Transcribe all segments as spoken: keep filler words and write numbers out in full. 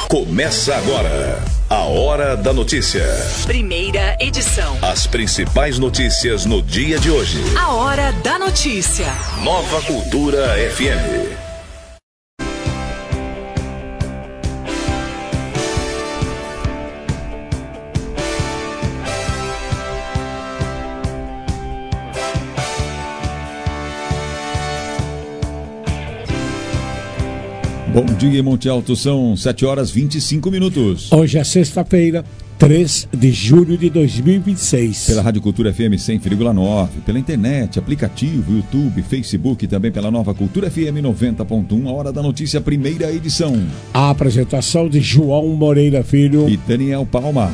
Começa agora a Hora da Notícia. Primeira edição. As principais notícias no dia de hoje. A Hora da Notícia. Nova Cultura F M. Bom dia, Monte Alto, são sete horas e vinte e cinco minutos. Hoje é sexta-feira, três de julho de dois mil e vinte e seis. Pela Rádio Cultura F M cem vírgula nove, pela internet, aplicativo, YouTube, Facebook e também pela Nova Cultura F M noventa ponto um, a Hora da Notícia, primeira edição. A apresentação de João Moreira Filho e Daniel Palma.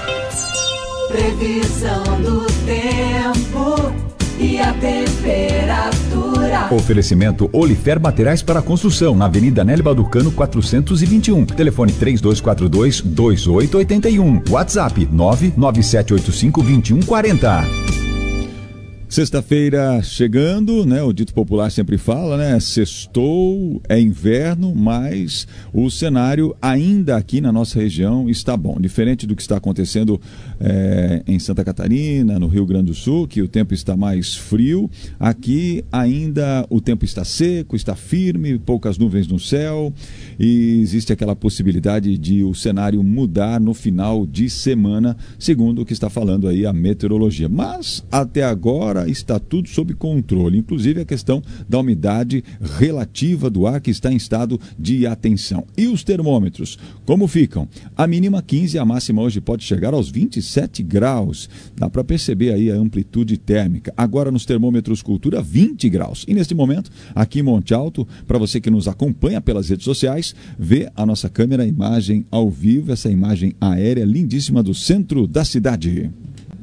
Previsão do tempo e a temperatura. Oferecimento Olifer Materiais para Construção, na Avenida Nélio Ducano quatrocentos e vinte e um. Telefone três dois quatro dois, dois oito oito um. WhatsApp nove nove sete oito cinco, dois um quatro zero. Sexta-feira chegando, né? O dito popular sempre fala, né? Sextou, é inverno, mas o cenário ainda aqui na nossa região está bom. Diferente do que está acontecendo é, em Santa Catarina, no Rio Grande do Sul, que o tempo está mais frio. Aqui ainda o tempo está seco, está firme, poucas nuvens no céu e existe aquela possibilidade de o cenário mudar no final de semana, segundo o que está falando aí a meteorologia. Mas até agora está tudo sob controle, inclusive a questão da umidade relativa do ar que está em estado de atenção. E os termômetros, como ficam? A mínima quinze, a máxima hoje pode chegar aos vinte e sete graus. Dá para perceber aí a amplitude térmica. Agora nos termômetros Cultura, vinte graus. E neste momento, aqui em Monte Alto, para você que nos acompanha pelas redes sociais, vê a nossa câmera, a imagem ao vivo, essa imagem aérea lindíssima do centro da cidade.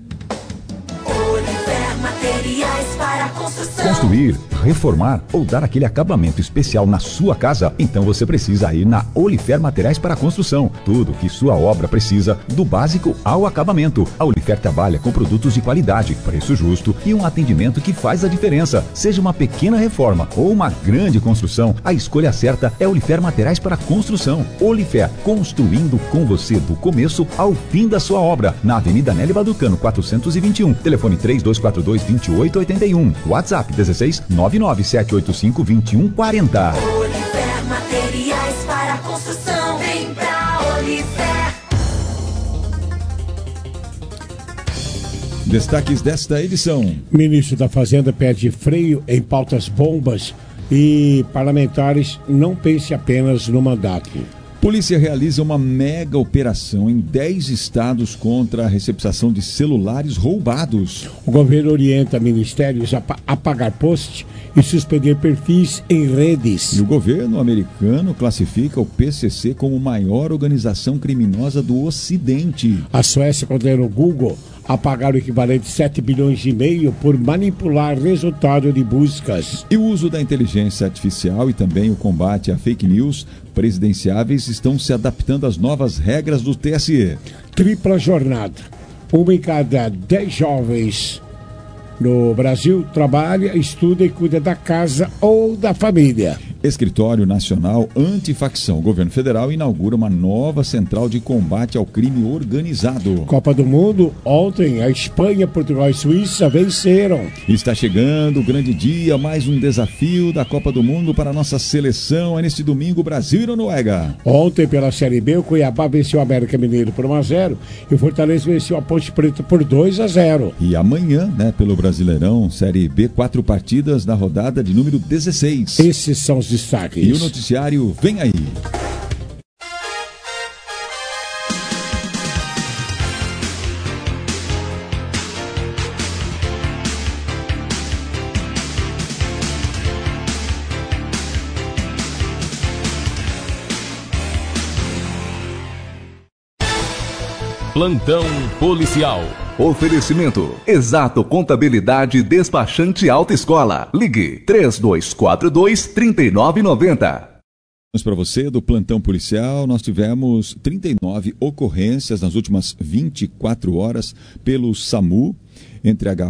Materiais para construção. Construir, reformar ou dar aquele acabamento especial na sua casa? Então você precisa ir na Olifer Materiais para Construção. Tudo que sua obra precisa, do básico ao acabamento. A Olifer trabalha com produtos de qualidade, preço justo e um atendimento que faz a diferença. Seja uma pequena reforma ou uma grande construção, a escolha certa é Olifer Materiais para Construção. Olifer, construindo com você do começo ao fim da sua obra. Na Avenida Nélio Ducano quatrocentos e vinte e um. Telefone três dois quatro dois, dois oito oito um. WhatsApp dezesseis, nove nove sete oito cinco, dois um quatro zero. Olifer Materiais para Construção. Vem pra Olifer. Destaques desta edição. Ministro da Fazenda pede freio em pautas bombas e parlamentares não pense apenas no mandato. Polícia realiza uma mega operação em dez estados contra a receptação de celulares roubados. O governo orienta ministérios a apagar posts e suspender perfis em redes. E o governo americano classifica o P C C como maior organização criminosa do Ocidente. A Suécia condena o Google a pagar o equivalente a sete bilhões e meio por manipular resultado de buscas. E o uso da inteligência artificial e também o combate a fake news presidenciáveis estão se adaptando às novas regras do T S E. Tripla jornada. Uma em cada dez jovens no Brasil trabalha, estuda e cuida da casa ou da família. Escritório Nacional Antifacção. O governo federal inaugura uma nova central de combate ao crime organizado. Copa do Mundo, ontem a Espanha, Portugal e Suíça venceram. Está chegando o grande dia, mais um desafio da Copa do Mundo para a nossa seleção. É neste domingo, Brasil e Noruega. Ontem pela Série B, o Cuiabá venceu o América Mineiro por um a zero e o Fortaleza venceu a Ponte Preta por dois a zero. E amanhã, né, pelo Brasileirão, Série B, quatro partidas na rodada de número dezesseis. Esses são os destaques. E o noticiário vem aí. Plantão policial. Oferecimento: Exato Contabilidade Despachante Autoescola. Ligue três dois quatro dois, três nove nove zero. Para você do plantão policial, nós tivemos trinta e nove ocorrências nas últimas vinte e quatro horas pelo SAMU, entre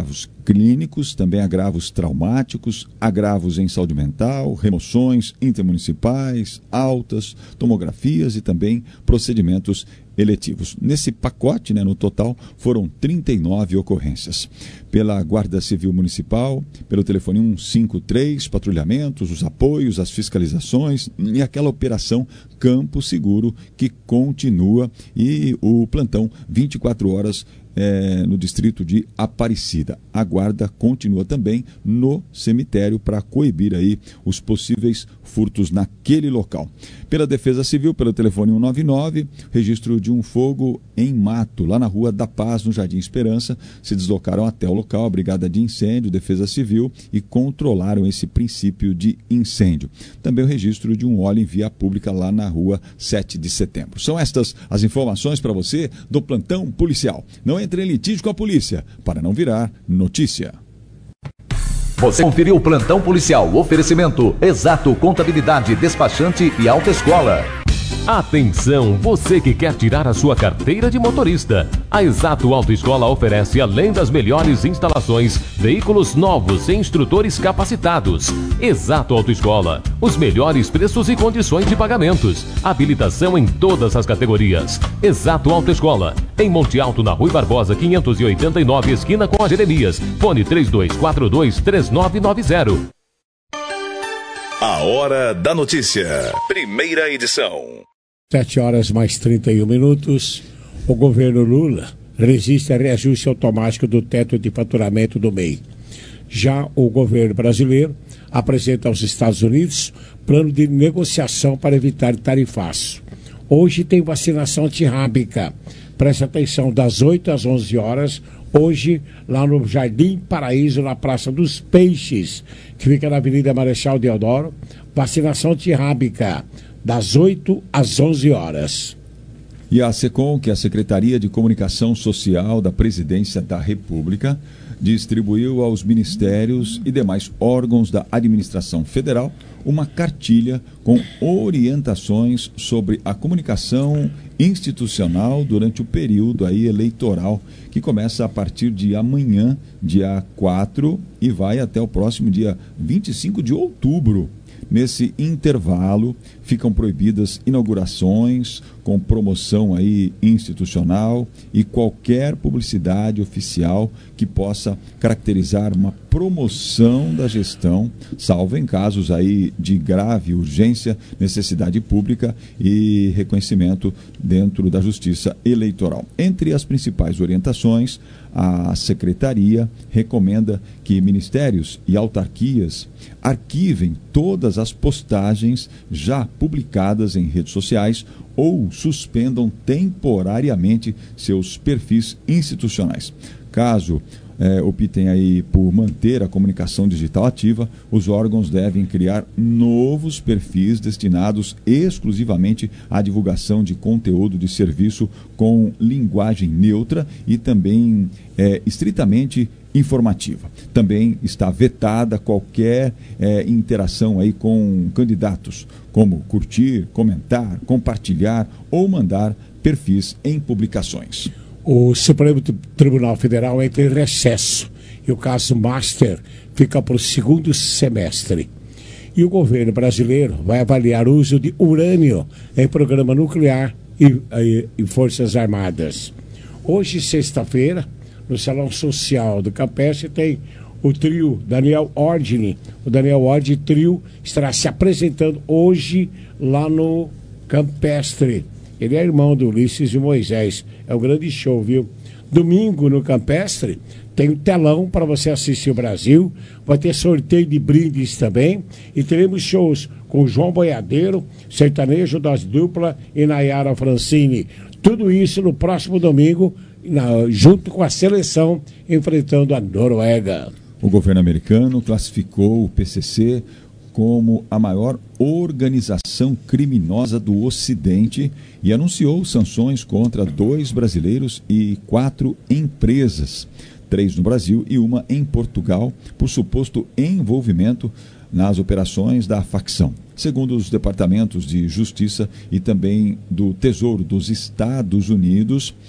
clínicos, também agravos traumáticos, agravos em saúde mental, remoções intermunicipais, altas, tomografias e também procedimentos eletivos. Nesse pacote, né, no total, foram trinta e nove ocorrências. Pela Guarda Civil Municipal, pelo telefone cento e cinquenta e três, patrulhamentos, os apoios, as fiscalizações e aquela operação Campo Seguro que continua, e o plantão vinte e quatro horas É, no distrito de Aparecida. A guarda continua também no cemitério para coibir aí os possíveis furtos naquele local. Pela Defesa Civil, pelo telefone cento e noventa e nove, registro de um fogo em mato, lá na Rua da Paz, no Jardim Esperança. Se deslocaram até o local a Brigada de Incêndio, Defesa Civil, e controlaram esse princípio de incêndio. Também o registro de um óleo em via pública lá na Rua sete de setembro. São estas as informações para você do plantão policial. Não entre em litígio com a polícia, para não virar notícia. Você conferiu o plantão policial. Oferecimento Exato Contabilidade, Despachante e Autoescola. Atenção, você que quer tirar a sua carteira de motorista. A Exato Autoescola oferece, além das melhores instalações, veículos novos e instrutores capacitados. Exato Autoescola, os melhores preços e condições de pagamentos. Habilitação em todas as categorias. Exato Autoescola, em Monte Alto, na Rui Barbosa, quinhentos e oitenta e nove, esquina com a Jeremias. Fone três dois quatro dois, três nove nove zero. A Hora da Notícia. Primeira edição. Sete horas mais trinta e um minutos. O governo Lula resiste a reajuste automático do teto de faturamento do M E I. Já o governo brasileiro apresenta aos Estados Unidos plano de negociação para evitar tarifaço. Hoje tem vacinação antirrábica. Preste atenção, das oito às onze horas, hoje, lá no Jardim Paraíso, na Praça dos Peixes, que fica na Avenida Marechal Deodoro, vacinação antirrábica, das oito às onze horas. E a SECOM, que é a Secretaria de Comunicação Social da Presidência da República, distribuiu aos ministérios e demais órgãos da administração federal uma cartilha com orientações sobre a comunicação institucional durante o período aí eleitoral, que começa a partir de amanhã, dia quatro, e vai até o próximo dia vinte e cinco de outubro. Nesse intervalo, ficam proibidas inaugurações com promoção aí institucional e qualquer publicidade oficial que possa caracterizar uma promoção da gestão, salvo em casos aí de grave urgência, necessidade pública e reconhecimento dentro da Justiça Eleitoral. Entre as principais orientações, a Secretaria recomenda que ministérios e autarquias arquivem todas as postagens já publicadas em redes sociais ou suspendam temporariamente seus perfis institucionais. Caso é, optem aí por manter a comunicação digital ativa, os órgãos devem criar novos perfis destinados exclusivamente à divulgação de conteúdo de serviço com linguagem neutra e também é, estritamente informativa. Também está vetada qualquer é, interação aí com candidatos, como curtir, comentar, compartilhar ou mandar perfis em publicações. O Supremo Tribunal Federal entra em recesso e o caso Master fica para o segundo semestre. E o governo brasileiro vai avaliar o uso de urânio em programa nuclear e, e, e Forças Armadas. Hoje, sexta-feira, no Salão Social do Campestre, tem o trio Daniel Ordine. O Daniel Ordine Trio estará se apresentando hoje lá no Campestre. Ele é irmão do Ulisses e Moisés. É um grande show, viu? Domingo no Campestre tem um telão para você assistir o Brasil. Vai ter sorteio de brindes também. E teremos shows com João Boiadeiro, Sertanejo das Dupla e Nayara Francini. Tudo isso no próximo domingo, na, junto com a seleção enfrentando a Noruega. O governo americano classificou o P C C como a maior organização criminosa do Ocidente e anunciou sanções contra dois brasileiros e quatro empresas, três no Brasil e uma em Portugal, por suposto envolvimento nas operações da facção. Segundo os departamentos de Justiça e também do Tesouro dos Estados Unidos,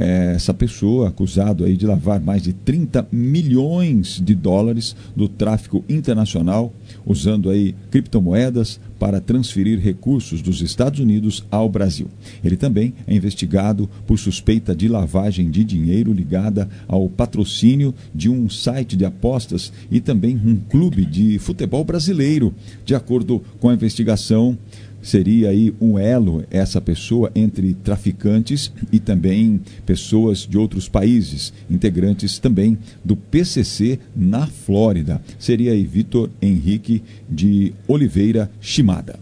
é, essa pessoa acusado aí de lavar mais de trinta milhões de dólares do tráfico internacional, usando aí criptomoedas para transferir recursos dos Estados Unidos ao Brasil. Ele também é investigado por suspeita de lavagem de dinheiro ligada ao patrocínio de um site de apostas e também um clube de futebol brasileiro. De acordo com a investigação, seria aí um elo, essa pessoa, entre traficantes e também pessoas de outros países, integrantes também do P C C na Flórida. Seria aí Vitor Henrique de Oliveira Shimada.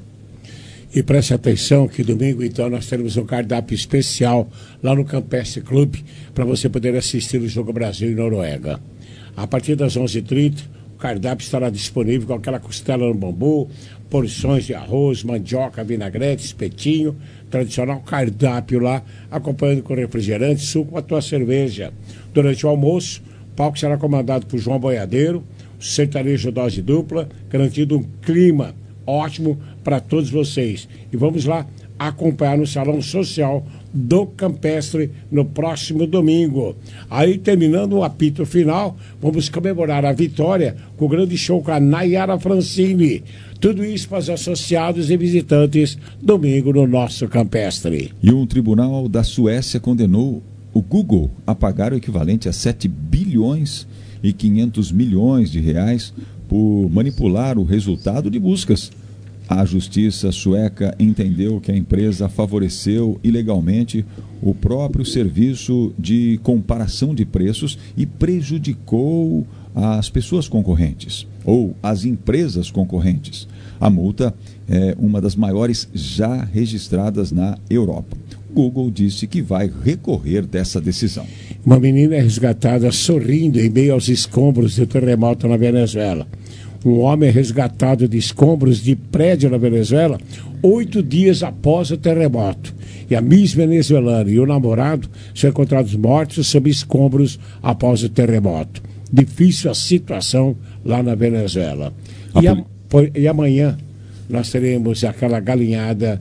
E preste atenção que domingo, então, nós teremos um cardápio especial lá no Campestre Clube para você poder assistir o jogo Brasil e Noruega. A partir das onze e trinta, o cardápio estará disponível com aquela costela no bambu, porções de arroz, mandioca, vinagrete, espetinho, tradicional cardápio lá, acompanhando com refrigerante, suco, a tua cerveja. Durante o almoço, o palco será comandado por João Boiadeiro, sertanejo dose dupla, garantindo um clima ótimo para todos vocês. E vamos lá acompanhar no Salão Social do Campestre no próximo domingo. Aí, terminando o apito final, vamos comemorar a vitória com o grande show com a Nayara Francini. Tudo isso para os associados e visitantes domingo no nosso Campestre. E um tribunal da Suécia condenou o Google a pagar o equivalente a sete bilhões e quinhentos milhões de reais por manipular o resultado de buscas. A justiça sueca entendeu que a empresa favoreceu ilegalmente o próprio serviço de comparação de preços e prejudicou as pessoas concorrentes ou as empresas concorrentes. A multa é uma das maiores já registradas na Europa. Google disse que vai recorrer dessa decisão. Uma menina é resgatada sorrindo em meio aos escombros do terremoto na Venezuela. Um homem é resgatado de escombros de prédio na Venezuela oito dias após o terremoto. E a Miss venezuelana e o namorado são encontrados mortos sob escombros após o terremoto. Difícil a situação lá na Venezuela. E, a, e amanhã nós teremos aquela galinhada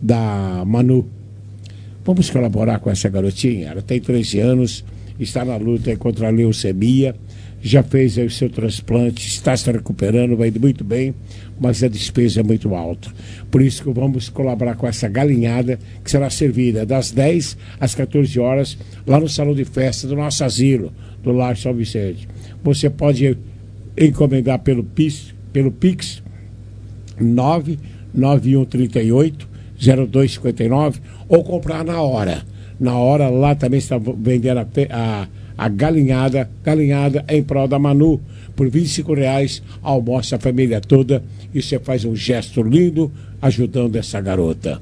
da Manu. Vamos colaborar com essa garotinha? Ela tem treze anos, está na luta contra a leucemia, já fez aí o seu transplante, está se recuperando, vai muito bem, mas a despesa é muito alta. Por isso que vamos colaborar com essa galinhada, que será servida das dez às quatorze horas, lá no salão de festa do nosso asilo, do Lar São Vicente. Você pode encomendar pelo Pix, pelo Pix nove nove um três oito zero dois cinco nove ou comprar na hora. Na hora lá também está vendendo a, a, a galinhada, galinhada em prol da Manu. Por vinte e cinco reais, almoça a família toda e você faz um gesto lindo ajudando essa garota.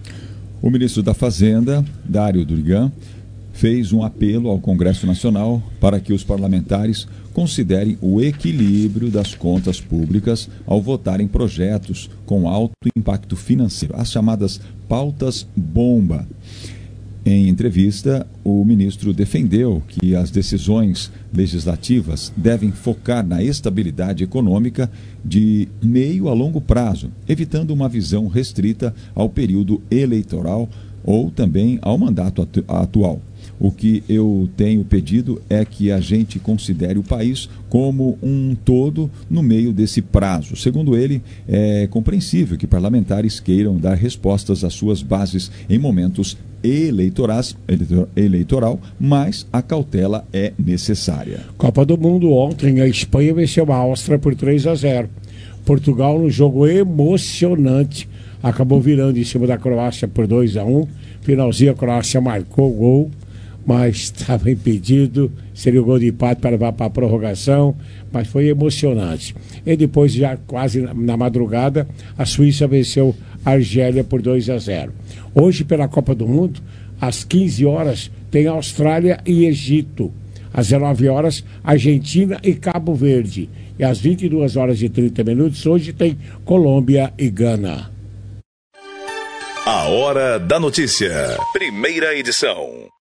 O ministro da Fazenda, Dário Durigan, fez um apelo ao Congresso Nacional para que os parlamentares considerem o equilíbrio das contas públicas ao votarem projetos com alto impacto financeiro, as chamadas pautas bomba. Em entrevista, o ministro defendeu que as decisões legislativas devem focar na estabilidade econômica de meio a longo prazo, evitando uma visão restrita ao período eleitoral ou também ao mandato atu- atual. O que eu tenho pedido é que a gente considere o país como um todo no meio desse prazo. Segundo ele, é compreensível que parlamentares queiram dar respostas às suas bases em momentos eleitorais, eleitoral, mas a cautela é necessária. Copa do Mundo ontem, a Espanha venceu a Áustria por três a zero. Portugal, no jogo emocionante, acabou virando em cima da Croácia por dois a um. Finalzinho, a Croácia marcou o gol, mas estava impedido, seria o gol de empate para levar para a prorrogação, mas foi emocionante. E depois, já quase na, na madrugada, a Suíça venceu a Argélia por dois a zero. Hoje, pela Copa do Mundo, às quinze horas, tem Austrália e Egito. Às dezenove horas, Argentina e Cabo Verde. E às vinte e duas horas e trinta minutos, hoje tem Colômbia e Gana. A Hora da Notícia. Primeira edição.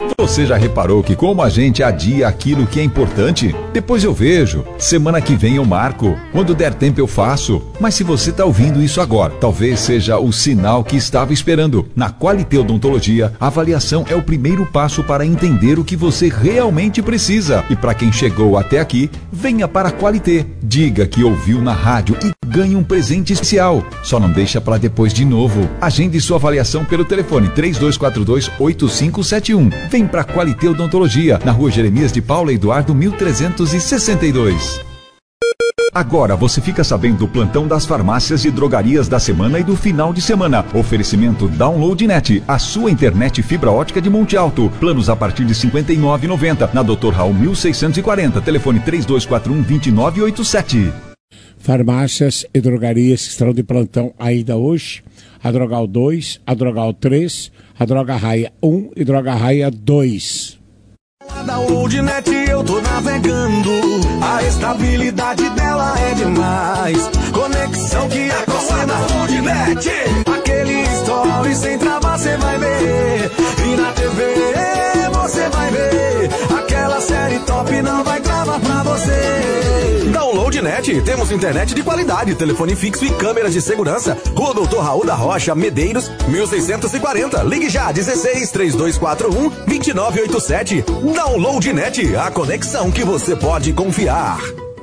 Você já reparou que como a gente adia aquilo que é importante? Depois eu vejo. Semana que vem eu marco. Quando der tempo eu faço. Mas se você está ouvindo isso agora, talvez seja o sinal que estava esperando. Na Qualité Odontologia, a avaliação é o primeiro passo para entender o que você realmente precisa. E para quem chegou até aqui, venha para a Qualité. Diga que ouviu na rádio e ganhe um presente especial. Só não deixa para depois de novo. Agende sua avaliação pelo telefone três dois quatro dois, oito cinco sete um. Vem para Qualité Odontologia, na rua Jeremias de Paula Eduardo, mil trezentos e sessenta e dois. Agora você fica sabendo do plantão das farmácias e drogarias da semana e do final de semana. Oferecimento Download Net, a sua internet fibra ótica de Monte Alto. Planos a partir de cinquenta e nove reais e noventa centavos. Na doutor Raul mil seiscentos e quarenta. Telefone três dois quatro um, dois nove oito sete. Farmácias e drogarias que estarão de plantão ainda hoje. A Drogal dois, a Drogal três, a Droga Raia um e Droga Raia dois. A Download Net eu tô navegando, a estabilidade dela é demais. Conexão que é com a Download Net. Aquele story sem travar cê vai ver, e na T V você vai ver. Aquela série top não vai travar pra você. Download Net, temos internet de qualidade, telefone fixo e câmeras de segurança. Rua doutor Raul da Rocha, Medeiros, mil seiscentos e quarenta. Ligue já, dezesseis, três dois quatro um, dois nove oito sete. Download Net, a conexão que você pode confiar.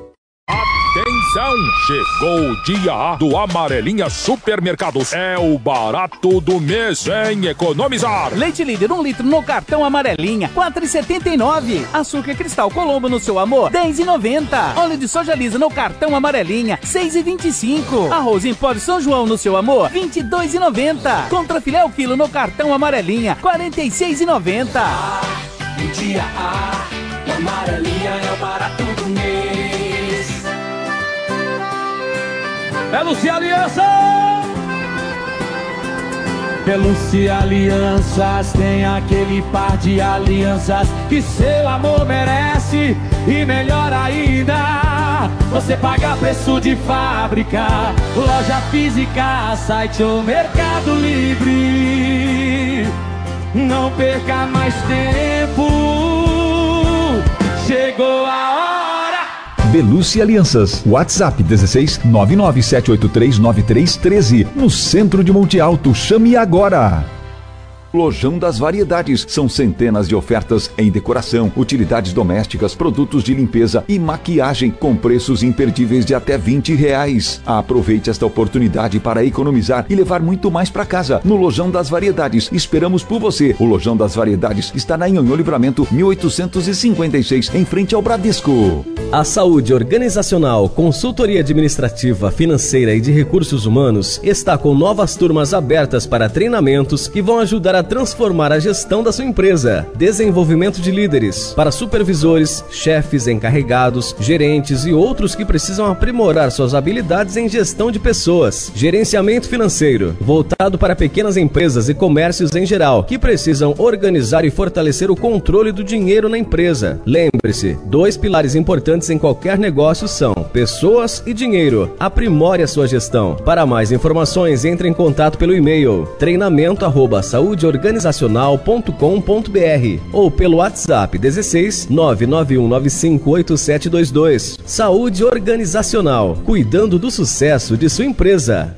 Atenção! Chegou o dia do Amarelinha Supermercados. É o barato do mês, sem economizar. Leite líder, um litro no cartão Amarelinha, quatro reais e setenta e nove centavos. Açúcar cristal Colombo no seu amor, dez reais e noventa centavos. Óleo de soja lisa no cartão Amarelinha, seis reais e vinte e cinco centavos. Arroz em pó de São João no seu amor, vinte e dois reais e noventa centavos. Contra filé o quilo no cartão Amarelinha, quarenta e seis reais e noventa centavos. Ah, o dia A, o Amarelinha é o barato do mês. É Lúcia Aliança! É Lúcia Alianças, tem aquele par de alianças que seu amor merece. E melhor ainda, você paga preço de fábrica, loja física, site ou Mercado Livre. Não perca mais tempo, chegou a hora. Belucci Alianças. WhatsApp dezesseis, nove nove sete oito três, nove três um três. No centro de Monte Alto. Chame agora. Lojão das Variedades. São centenas de ofertas em decoração, utilidades domésticas, produtos de limpeza e maquiagem com preços imperdíveis de até vinte reais. Aproveite esta oportunidade para economizar e levar muito mais para casa. No Lojão das Variedades. Esperamos por você. O Lojão das Variedades está na Nhonhô Livramento mil oitocentos e cinquenta e seis, em frente ao Bradesco. A saúde organizacional, consultoria administrativa, financeira e de recursos humanos está com novas turmas abertas para treinamentos que vão ajudar a transformar a gestão da sua empresa. Desenvolvimento de líderes para supervisores, chefes, encarregados, gerentes e outros que precisam aprimorar suas habilidades em gestão de pessoas. Gerenciamento financeiro, voltado para pequenas empresas e comércios em geral, que precisam organizar e fortalecer o controle do dinheiro na empresa. Lembre-se, dois pilares importantes em qualquer negócio são pessoas e dinheiro. Aprimore a sua gestão. Para mais informações, entre em contato pelo e-mail treinamento arroba saúde organizacional ponto com ponto br ou pelo WhatsApp dezesseis, nove nove um nove cinco oito sete dois dois. Saúde Organizacional, cuidando do sucesso de sua empresa.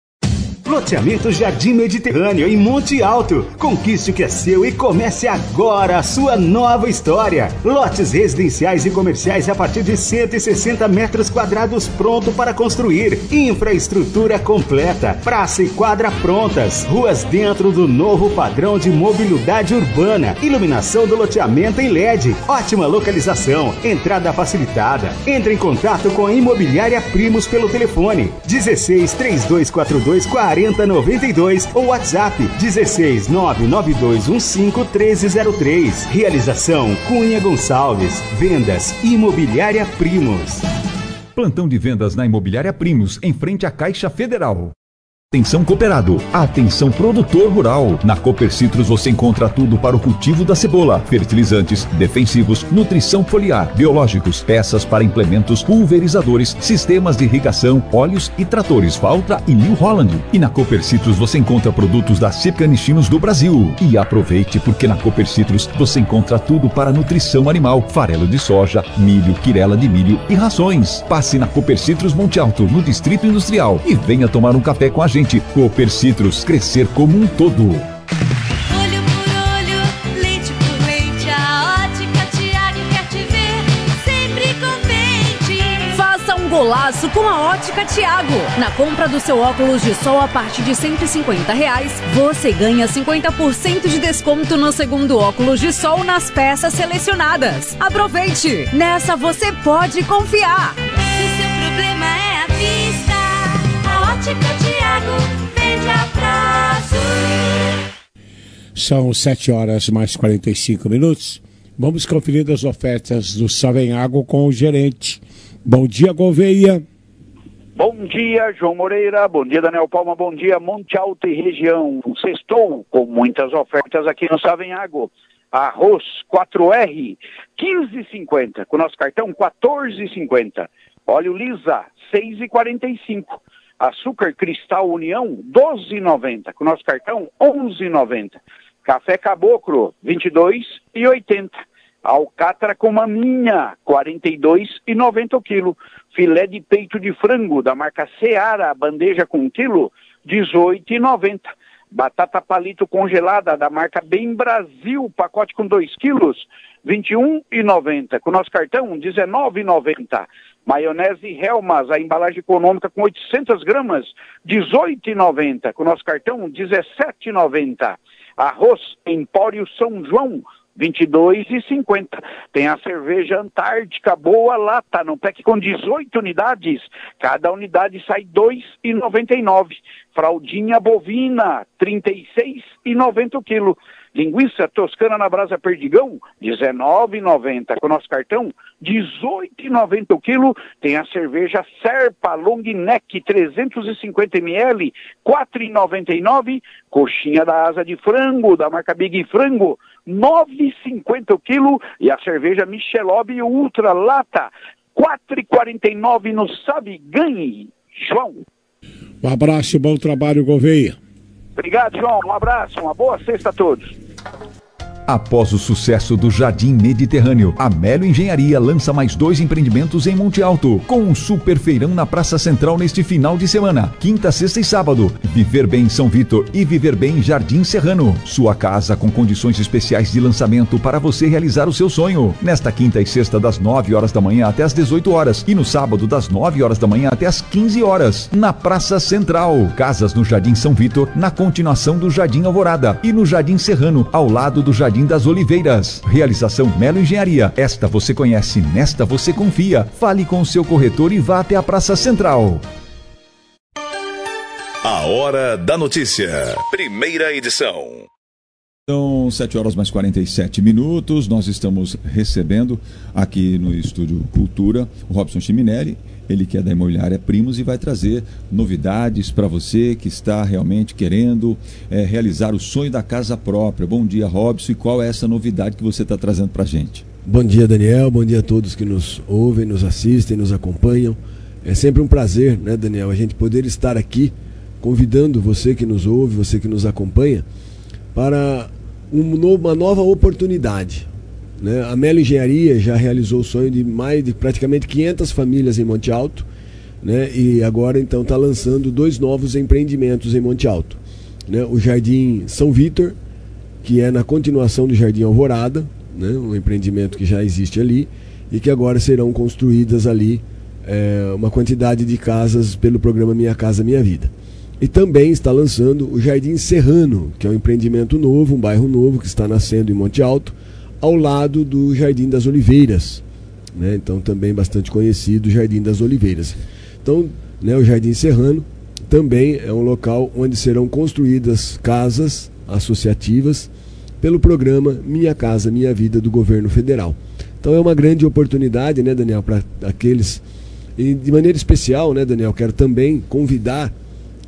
Loteamento Jardim Mediterrâneo, em Monte Alto. Conquiste o que é seu e comece agora a sua nova história. Lotes residenciais e comerciais a partir de cento e sessenta metros quadrados pronto para construir. Infraestrutura completa. Praça e quadra prontas. Ruas dentro do novo padrão de mobilidade urbana. Iluminação do loteamento em L E D. Ótima localização. Entrada facilitada. Entre em contato com a Imobiliária Primos pelo telefone dezesseis, três dois quatro dois, quarenta noventa e dois ou WhatsApp dezesseis, nove nove dois um cinco, treze zero três. Realização Cunha Gonçalves. Vendas Imobiliária Primos. Plantão de vendas na Imobiliária Primos, em frente à Caixa Federal. Atenção cooperado, atenção produtor rural. Na Cooper Citrus você encontra tudo para o cultivo da cebola, fertilizantes, defensivos, nutrição foliar, biológicos, peças para implementos, pulverizadores, sistemas de irrigação, óleos e tratores Valtra e New Holland. E na Cooper Citrus você encontra produtos da Canichinos do Brasil. E aproveite porque na Cooper Citrus você encontra tudo para nutrição animal, farelo de soja, milho, quirela de milho e rações. Passe na Cooper Citrus Monte Alto, no Distrito Industrial e venha tomar um café com a gente. Cooper Citrus, crescer como um todo. Olho por olho, leite por leite, a Ótica Tiago quer te ver sempre contente. Faça um golaço com a Ótica Tiago. Na compra do seu óculos de sol a partir de cento e cinquenta reais, você ganha cinquenta por cento de desconto no segundo óculos de sol nas peças selecionadas. Aproveite! Nessa você pode confiar. Se o seu problema é a vista, a Ótica Tiago vende a prazo. São sete horas mais quarenta e cinco minutos. Vamos conferir as ofertas do Savenhago com o gerente. Bom dia, Gouveia. Bom dia, João Moreira. Bom dia, Daniel Palma. Bom dia, Monte Alto e região. Sextou com muitas ofertas aqui no Savenhago. Arroz quatro R, quinze reais e cinquenta. Com nosso cartão, quatorze reais e cinquenta. Óleo Lisa, seis reais e quarenta e cinco. Açúcar Cristal União, doze reais e noventa. Com nosso cartão, onze reais e noventa. Café Caboclo, vinte e dois reais e oitenta. Alcatra com maminha, quarenta e dois reais e noventa o quilo. Filé de peito de frango da marca Seara, bandeja com quilo, dezoito reais e noventa. Batata palito congelada da marca Bem Brasil, pacote com dois quilos, vinte e um reais e noventa. Com nosso cartão, dezenove reais e noventa. Maionese Helmas, a embalagem econômica com oitocentas gramas, dezoito reais e noventa. Com nosso cartão, dezessete reais e noventa. Arroz Empório São João, vinte e dois reais e cinquenta. Tem a cerveja Antártica Boa Lata, no pack com dezoito unidades. Cada unidade sai dois reais e noventa e nove. Fraldinha bovina, trinta e seis reais e noventa o quilo. Linguiça toscana na brasa Perdigão, dezenove reais e noventa. Com nosso cartão, dezoito reais e noventa o quilo. Tem a cerveja Serpa Long Neck, trezentos e cinquenta mililitros, quatro reais e noventa e nove. Coxinha da asa de frango, da marca Big Frango, nove reais e cinquenta o quilo. E a cerveja Michelob Ultra Lata, quatro reais e quarenta e nove no Sabe Ganhe. João. Um abraço e bom trabalho, Gouveia. Obrigado, João. Um abraço, uma boa sexta a todos. Após o sucesso do Jardim Mediterrâneo, a Melo Engenharia lança mais dois empreendimentos em Monte Alto, com um super feirão na Praça Central neste final de semana, quinta, sexta e sábado. Viver Bem São Vitor e Viver Bem Jardim Serrano. Sua casa com condições especiais de lançamento para você realizar o seu sonho. Nesta quinta e sexta, das nove horas da manhã até as dezoito horas. E no sábado, das nove horas da manhã até as quinze horas. Na Praça Central. Casas no Jardim São Vitor, na continuação do Jardim Alvorada. E no Jardim Serrano, ao lado do Jardim das Oliveiras. Realização Melo Engenharia. Esta você conhece, nesta você confia. Fale com o seu corretor e vá até a Praça Central. A Hora da Notícia. Primeira edição. São sete horas mais quarenta e sete minutos. Nós estamos recebendo aqui no Estúdio Cultura o Robson Chiminelli. Ele que é da Imobiliária Primos e vai trazer novidades para você que está realmente querendo é, realizar o sonho da casa própria. Bom dia, Robson. E qual é essa novidade que você está trazendo para a gente? Bom dia, Daniel. Bom dia a todos que nos ouvem, nos assistem, nos acompanham. É sempre um prazer, né, Daniel, a gente poder estar aqui convidando você que nos ouve, você que nos acompanha, para um no, uma nova oportunidade. Né? A Melo Engenharia já realizou o sonho de mais de praticamente quinhentas famílias em Monte Alto, né? E agora então está lançando dois novos empreendimentos em Monte Alto, né? O Jardim São Vitor, que é na continuação do Jardim Alvorada, né? Um empreendimento que já existe ali e que agora serão construídas ali é, uma quantidade de casas pelo programa Minha Casa Minha Vida. E também está lançando o Jardim Serrano, que é um empreendimento novo, um bairro novo que está nascendo em Monte Alto, ao lado do Jardim das Oliveiras, né? Então também bastante conhecido, o Jardim das Oliveiras. Então, né, o Jardim Serrano também é um local onde serão construídas casas associativas pelo programa Minha Casa Minha Vida do governo federal. Então é uma grande oportunidade, né, Daniel, para aqueles, e de maneira especial, né, Daniel, quero também convidar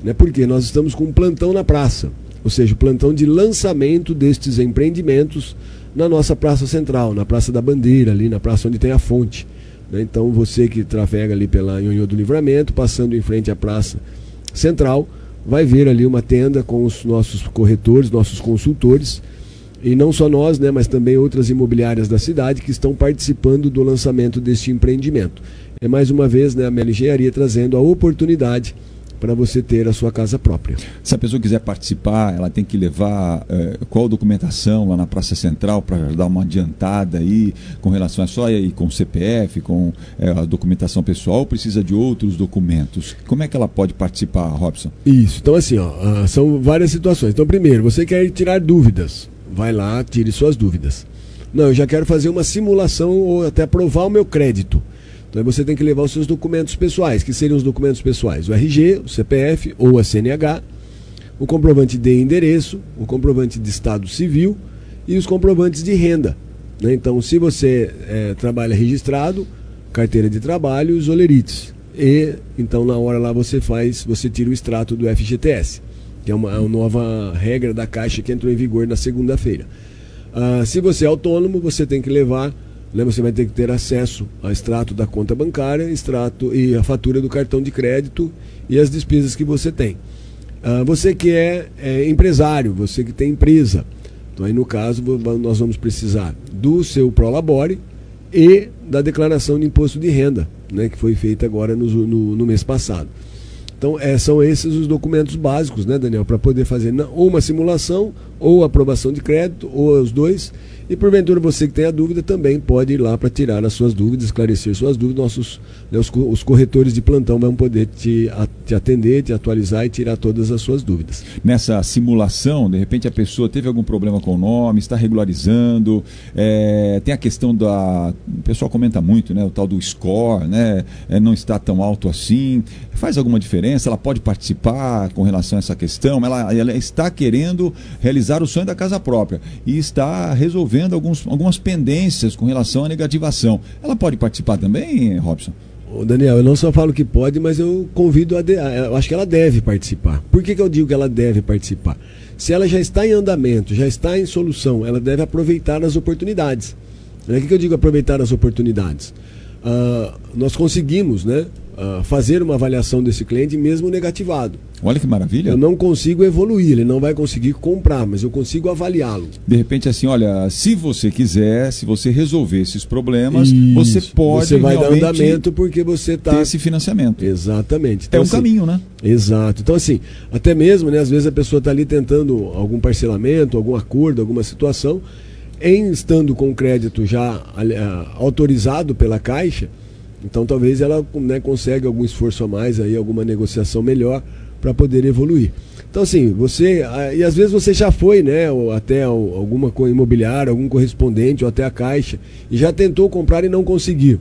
Né? Porque nós estamos com um plantão na praça, ou seja, o plantão de lançamento destes empreendimentos na nossa Praça Central, na Praça da Bandeira, ali na praça onde tem a fonte. Né? Então você que trafega ali pela Nhonhô do Livramento, passando em frente à Praça Central, vai ver ali uma tenda com os nossos corretores, nossos consultores, e não só nós, né, mas também outras imobiliárias da cidade que estão participando do lançamento deste empreendimento. É mais uma vez, né, a Melo Engenharia trazendo a oportunidade para você ter a sua casa própria. Se a pessoa quiser participar, ela tem que levar eh, qual documentação lá na Praça Central para dar uma adiantada aí com relação a só aí com o C P F, com eh, a documentação pessoal, ou precisa de outros documentos? Como é que ela pode participar, Robson? Isso, então assim, ó, uh, são várias situações. Então primeiro, você quer tirar dúvidas, vai lá, tire suas dúvidas. Não, eu já quero fazer uma simulação ou até provar o meu crédito. Então você tem que levar os seus documentos pessoais. Que seriam os documentos pessoais? O R G, o C P F ou a C N H, o comprovante de endereço, o comprovante de estado civil e os comprovantes de renda. Né? Então, se você é, trabalha registrado, carteira de trabalho e os olerites. E, então, na hora lá você faz, você tira o extrato do F G T S, que é uma, uma nova regra da Caixa que entrou em vigor na segunda-feira. Ah, se você é autônomo, você tem que levar... Né, você vai ter que ter acesso ao extrato da conta bancária, extrato e a fatura do cartão de crédito e as despesas que você tem. Ah, você que é, é empresário, você que tem empresa, então aí no caso nós vamos precisar do seu Prolabore e da declaração de imposto de renda, né, que foi feita agora no, no, no mês passado. Então é, são esses os documentos básicos, né, Daniel, para poder fazer ou uma simulação ou aprovação de crédito ou os dois. E porventura você que tem a dúvida também pode ir lá para tirar as suas dúvidas, esclarecer suas dúvidas. Nossos, né, os, os corretores de plantão vão poder te, a, te atender, te atualizar e tirar todas as suas dúvidas. Nessa simulação, de repente a pessoa teve algum problema com o nome, está regularizando, é, tem a questão da... O pessoal comenta muito, né, o tal do score, né, é, não está tão alto assim. Faz alguma diferença? Ela pode participar com relação a essa questão? Ela, ela está querendo realizar o sonho da casa própria e está resolvendo Alguns, algumas pendências com relação à negativação. Ela pode participar também, Robson? Ô Daniel, eu não só falo que pode, mas eu convido a... De, eu acho que ela deve participar. Por que, que eu digo que ela deve participar? Se ela já está em andamento, já está em solução, ela deve aproveitar as oportunidades. O que, que eu digo aproveitar as oportunidades? Uh, nós conseguimos, né, uh, fazer uma avaliação desse cliente mesmo negativado. Olha que maravilha. Eu não consigo evoluir, ele não vai conseguir comprar, mas eu consigo avaliá-lo. De repente, assim, olha, se você quiser, se você resolver esses problemas, Isso. você pode Você vai dar andamento porque você está... ter esse financiamento. Exatamente. Então, é um assim, caminho, né? Exato. Então, assim, até mesmo, né, às vezes a pessoa está ali tentando algum parcelamento, algum acordo, alguma situação, em estando com o crédito já uh, autorizado pela Caixa, então talvez ela, né, consiga algum esforço a mais, aí, alguma negociação melhor para poder evoluir. Então assim, você, e às vezes você já foi, né, ou até alguma imobiliária, algum correspondente, ou até a Caixa, e já tentou comprar e não conseguiu.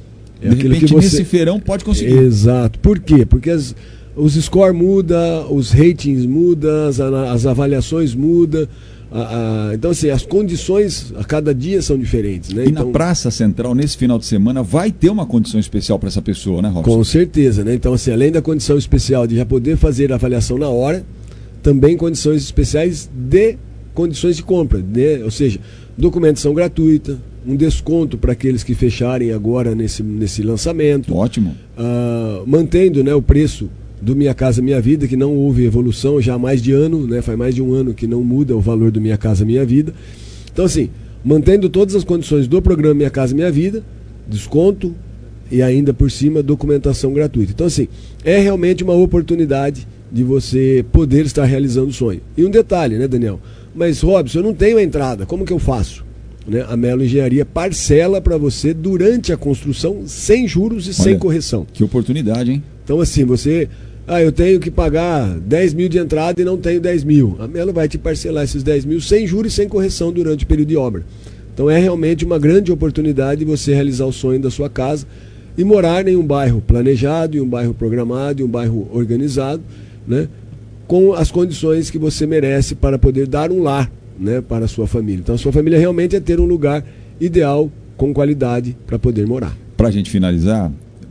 É de repente, que você... nesse feirão pode conseguir. Exato. Por quê? Porque as, os scores mudam, os ratings mudam, as, as avaliações mudam. A, a, então assim, as condições a cada dia são diferentes, né? E então, na Praça Central, nesse final de semana, vai ter uma condição especial para essa pessoa, né, Robson? Com certeza, né? Então assim, além da condição especial de já poder fazer a avaliação na hora, também condições especiais de condições de compra, né? Ou seja, documentação gratuita, um desconto para aqueles que fecharem agora nesse, nesse lançamento. Ótimo. Uh, mantendo, né, o preço do Minha Casa Minha Vida, que não houve evolução já há mais de ano, né? Faz mais de um ano que não muda o valor do Minha Casa Minha Vida. Então assim, mantendo todas as condições do programa Minha Casa Minha Vida, desconto e ainda por cima documentação gratuita. Então assim, é realmente uma oportunidade de você poder estar realizando o sonho. E um detalhe, né, Daniel? Mas Robson, eu não tenho a entrada, como que eu faço? Né? A Melo Engenharia parcela para você durante a construção sem juros e Olha, sem correção. Que oportunidade, hein? Então assim, você... Ah, eu tenho que pagar dez mil de entrada e não tenho dez mil. A Melo vai te parcelar esses dez mil sem juros e sem correção durante o período de obra. Então é realmente uma grande oportunidade de você realizar o sonho da sua casa e morar em um bairro planejado, em um bairro programado, em um bairro organizado, né, com as condições que você merece para poder dar um lar, né, para a sua família. Então a sua família realmente é ter um lugar ideal, com qualidade, para poder morar. Para a gente finalizar,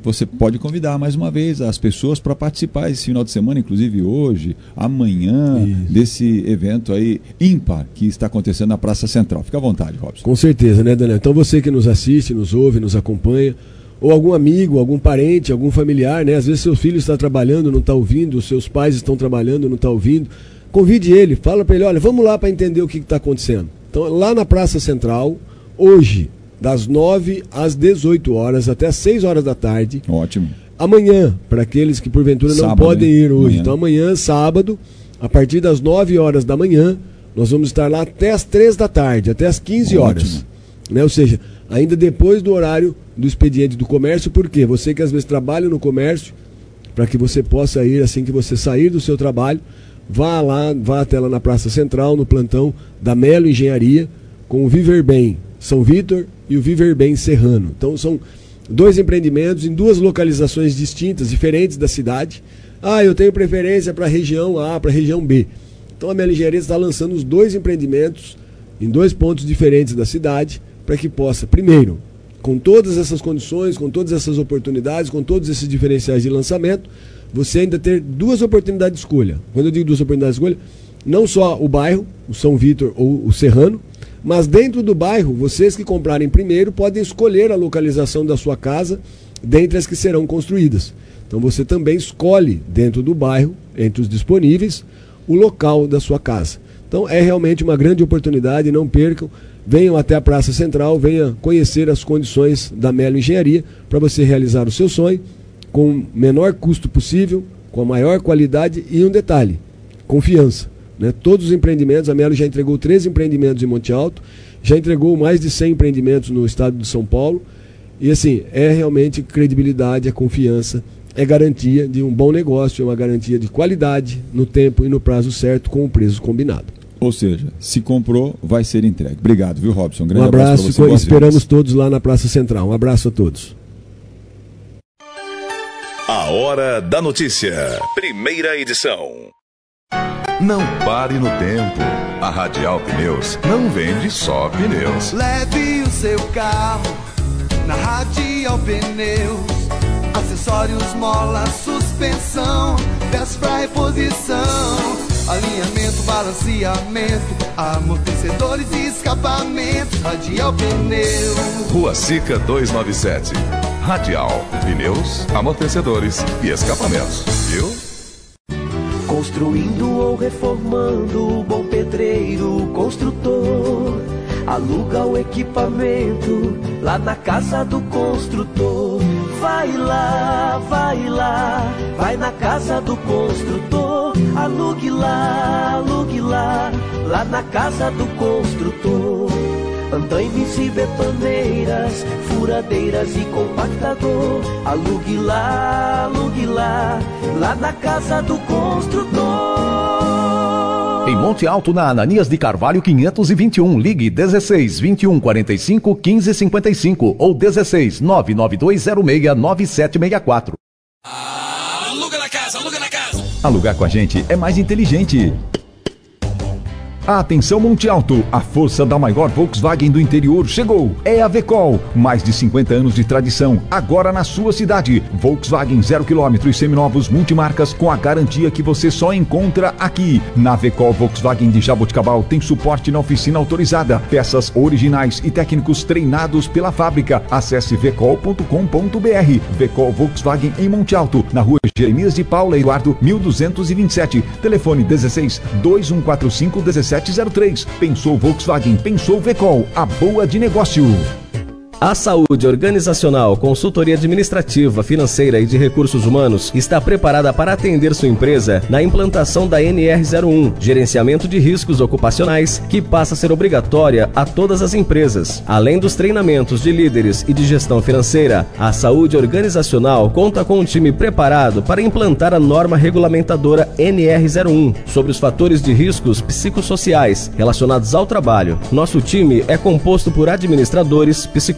você pode convidar mais uma vez as pessoas para participar esse final de semana, inclusive hoje, amanhã, Isso. desse evento aí ímpar que está acontecendo na Praça Central. Fica à vontade, Robson. Com certeza, né, Daniel? Então você que nos assiste, nos ouve, nos acompanha, ou algum amigo, algum parente, algum familiar, né? Às vezes seu filho está trabalhando, não está ouvindo, os seus pais estão trabalhando, não está ouvindo. Convide ele, fala para ele, olha, vamos lá para entender o que está acontecendo. Então, lá na Praça Central, hoje, das nove às dezoito horas, até às seis horas da tarde. Ótimo. Amanhã, para aqueles que porventura não sábado, podem ir hoje. Amanhã. Então, amanhã, sábado, a partir das nove horas da manhã, nós vamos estar lá até às três da tarde, até às quinze horas. Né? Ou seja, ainda depois do horário do expediente do comércio, porque você que às vezes trabalha no comércio, para que você possa ir assim que você sair do seu trabalho, vá lá, vá até lá na Praça Central, no plantão da Melo Engenharia, com o Viver Bem São Vítor e o Viver Bem Serrano. Então são dois empreendimentos em duas localizações distintas, diferentes da cidade. Ah, eu tenho preferência para a região A, para a região B. Então a Melo Engenharia está lançando os dois empreendimentos em dois pontos diferentes da cidade, para que possa, primeiro, com todas essas condições, com todas essas oportunidades, com todos esses diferenciais de lançamento, você ainda ter duas oportunidades de escolha. Quando eu digo duas oportunidades de escolha, não só o bairro, o São Vítor ou o Serrano, mas dentro do bairro, vocês que comprarem primeiro podem escolher a localização da sua casa dentre as que serão construídas. Então você também escolhe dentro do bairro, entre os disponíveis, o local da sua casa. Então é realmente uma grande oportunidade, não percam. Venham até a Praça Central, venham conhecer as condições da Melo Engenharia para você realizar o seu sonho com o menor custo possível, com a maior qualidade e um detalhe, confiança. Né? Todos os empreendimentos, a Melo já entregou três empreendimentos em Monte Alto, já entregou mais de cem empreendimentos no estado de São Paulo, e assim, é realmente credibilidade, é confiança, é garantia de um bom negócio, é uma garantia de qualidade no tempo e no prazo certo com o preço combinado. Ou seja, se comprou, vai ser entregue. Obrigado, viu, Robson? Um grande um abraço, abraço para você. Esperamos todos lá na Praça Central. Um abraço a todos. A Hora da Notícia. Primeira edição. Não pare no tempo. A Radial Pneus não vende só pneus. Leve o seu carro na Radial Pneus. Acessórios, mola, suspensão, peças pra reposição, alinhamento, balanceamento, amortecedores e escapamentos. Radial Pneus. Rua Sica duzentos e noventa e sete. Radial Pneus, amortecedores e escapamentos. Viu? Construindo ou reformando, bom pedreiro, construtor. Aluga o equipamento lá na casa do construtor. Vai lá, vai lá, vai na casa do construtor. Alugue lá, alugue lá, lá na casa do construtor. Andaimes e betoneiras, furadeiras e compactador. Alugue lá, alugue lá, lá na casa do construtor. Em Monte Alto, na Ananias de Carvalho quinhentos e vinte e um, ligue dezesseis, vinte e um, quarenta e cinco, quinze, cinquenta e cinco ou dezesseis, nove nove dois zero seis, nove sete seis quatro. Aluga na casa, aluga na casa. Alugar com a gente é mais inteligente. Atenção Monte Alto, a força da maior Volkswagen do interior chegou. É a Vecol, mais de cinquenta anos de tradição, agora na sua cidade. Volkswagen zero quilômetro e seminovos multimarcas com a garantia que você só encontra aqui. Na Vecol Volkswagen de Jaboticabal tem suporte na oficina autorizada, peças originais e técnicos treinados pela fábrica. Acesse vecol ponto com ponto br. Vecol Volkswagen em Monte Alto, na rua Jeremias de Paula Eduardo, mil duzentos e vinte e sete. Telefone dezesseis, dois um quatro cinco, dezessete zero três. Pensou Volkswagen, pensou Vecol, a boa de negócio. A Saúde Organizacional, consultoria administrativa, financeira e de recursos humanos está preparada para atender sua empresa na implantação da N R zero um, gerenciamento de riscos ocupacionais, que passa a ser obrigatória a todas as empresas. Além dos treinamentos de líderes e de gestão financeira, a Saúde Organizacional conta com um time preparado para implantar a norma regulamentadora N R zero um sobre os fatores de riscos psicossociais relacionados ao trabalho. Nosso time é composto por administradores, psicólogos,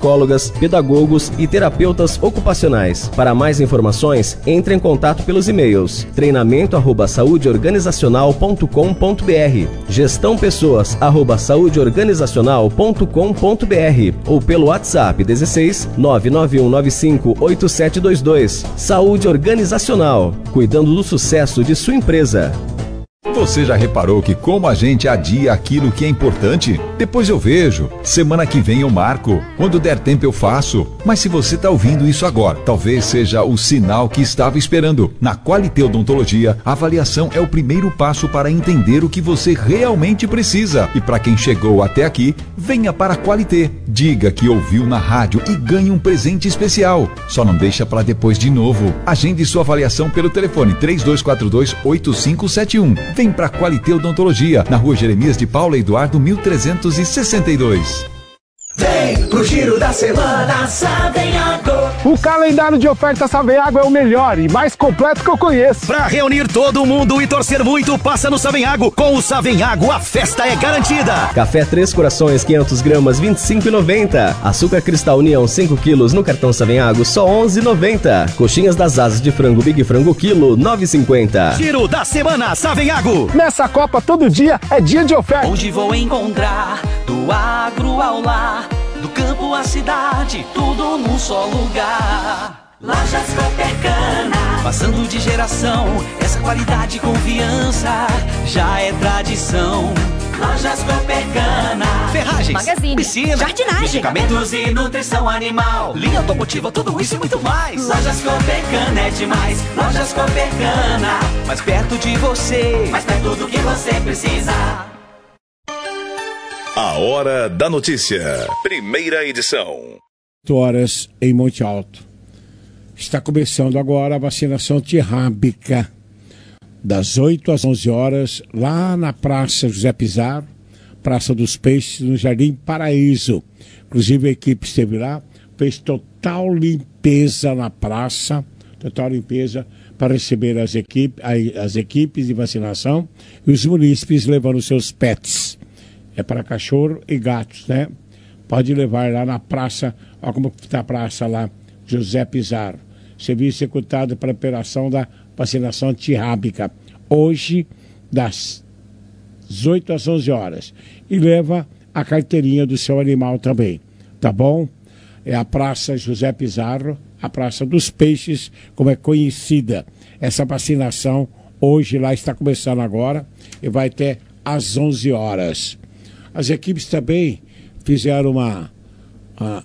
psicólogas, pedagogos e terapeutas ocupacionais. Para mais informações, entre em contato pelos e-mails treinamento arroba saúde organizacional ponto com ponto br, gestão pessoas arroba saúde organizacional ponto com ponto br ou pelo WhatsApp dezesseis nove nove um nove cinco oito sete dois dois. Saúde Organizacional, cuidando do sucesso de sua empresa. Você já reparou que como a gente adia aquilo que é importante? Depois eu vejo. Semana que vem eu marco. Quando der tempo eu faço. Mas se você está ouvindo isso agora, talvez seja o sinal que estava esperando. Na Qualité Odontologia, a avaliação é o primeiro passo para entender o que você realmente precisa. E para quem chegou até aqui, venha para a Qualité. Diga que ouviu na rádio e ganhe um presente especial. Só não deixa para depois de novo. Agende sua avaliação pelo telefone três dois quatro dois oito cinco sete um. Vem para Qualité Odontologia, na rua Jeremias de Paula Eduardo, mil trezentos e sessenta e dois. Vem pro Giro da Semana Savenhago. O calendário de ofertas Savenhago é o melhor e mais completo que eu conheço. Pra reunir todo mundo e torcer muito, passa no Savenhago. Com o Savenhago, a festa é garantida. Café Três Corações, quinhentas gramas, vinte e cinco reais e noventa centavos. Açúcar Cristal União, cinco quilos, no cartão Savenhago, só onze reais e noventa centavos. Coxinhas das asas de frango Big Frango, quilo, nove reais e cinquenta centavos. Giro da Semana Savenhago. Nessa Copa, todo dia é dia de oferta. Onde vou encontrar do agro ao lar, do campo à cidade, tudo num só lugar. Lajas Coopercana, passando de geração, essa qualidade e confiança já é tradição. Lojas Coopercana, ferragens, magazine, piscina, jardinagem, medicamentos e nutrição animal, linha automotiva, tudo isso e muito mais. Lojas Coopercana é demais. Lojas Coopercana, mais perto de você, mais perto do que você precisa. A Hora da Notícia. Primeira edição. oito horas em Monte Alto. Está começando agora a vacinação antirrábica. Das oito às onze horas, lá na Praça José Pizarro, Praça dos Peixes, no Jardim Paraíso. Inclusive a equipe esteve lá, fez total limpeza na praça, total limpeza para receber as, equipe, as equipes de vacinação e os munícipes levando seus pets. É para cachorro e gatos, né? Pode levar lá na praça, olha como está a praça lá, José Pizarro. Serviço executado para a operação da vacinação antirrábica. Hoje, das oito às onze horas. E leva a carteirinha do seu animal também, tá bom? É a Praça José Pizarro, a Praça dos Peixes, como é conhecida. Essa vacinação hoje lá está começando agora e vai até às onze horas. As equipes também fizeram uma, uma,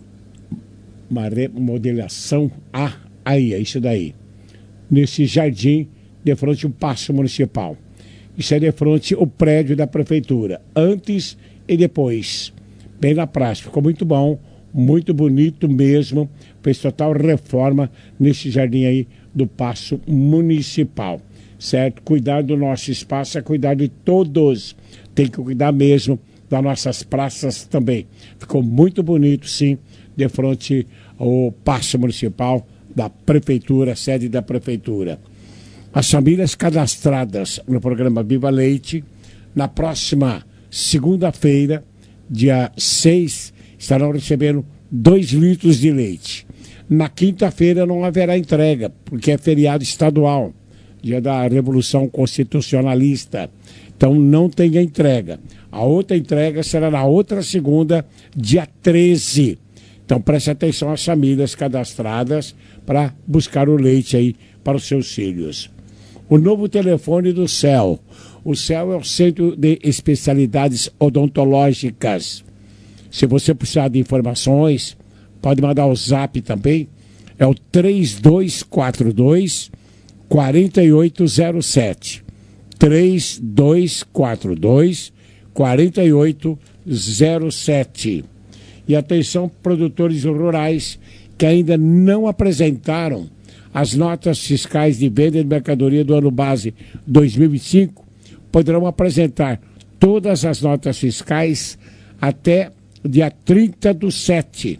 uma remodelação. Ah, aí, é isso daí. Nesse jardim, de frente ao Paço Municipal. Isso é de frente ao prédio da Prefeitura. Antes e depois. Bem na praça. Ficou muito bom, muito bonito mesmo. Fez total reforma nesse jardim aí do Paço Municipal. Certo? Cuidar do nosso espaço é cuidar de todos. Tem que cuidar mesmo das nossas praças também. Ficou muito bonito, sim, de frente ao Paço Municipal da Prefeitura, sede da Prefeitura. As famílias cadastradas no programa Viva Leite, na próxima segunda-feira, dia seis, estarão recebendo dois litros de leite. Na quinta-feira não haverá entrega, porque é feriado estadual, dia da Revolução Constitucionalista. Então não tem a entrega. A outra entrega será na outra segunda, dia treze. Então preste atenção às famílias cadastradas para buscar o leite aí para os seus filhos. O novo telefone do C E L. O C E L é o Centro de Especialidades Odontológicas. Se você precisar de informações, pode mandar o zap também. É o três dois quatro dois, quatro oito zero sete. três dois quatro dois, quatro oito zero sete. E atenção, produtores rurais que ainda não apresentaram as notas fiscais de venda de mercadoria do ano base dois mil e vinte e cinco, poderão apresentar todas as notas fiscais até dia trinta do sete.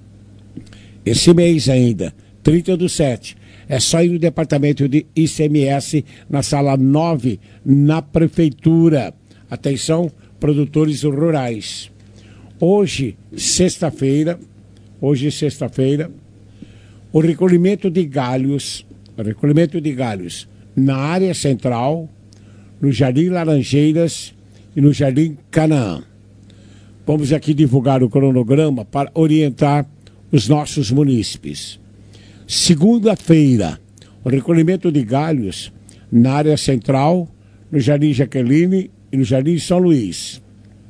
Esse mês ainda, trinta do sete. É só ir no departamento de I C M S, na sala nove, na Prefeitura. Atenção, produtores rurais. Hoje, sexta-feira, hoje é sexta-feira, o recolhimento de galhos, o recolhimento de galhos na área central, no Jardim Laranjeiras e no Jardim Canaã. Vamos aqui divulgar o cronograma para orientar os nossos munícipes. Segunda-feira, o recolhimento de galhos na área central, no Jardim Jaqueline e no Jardim São Luís.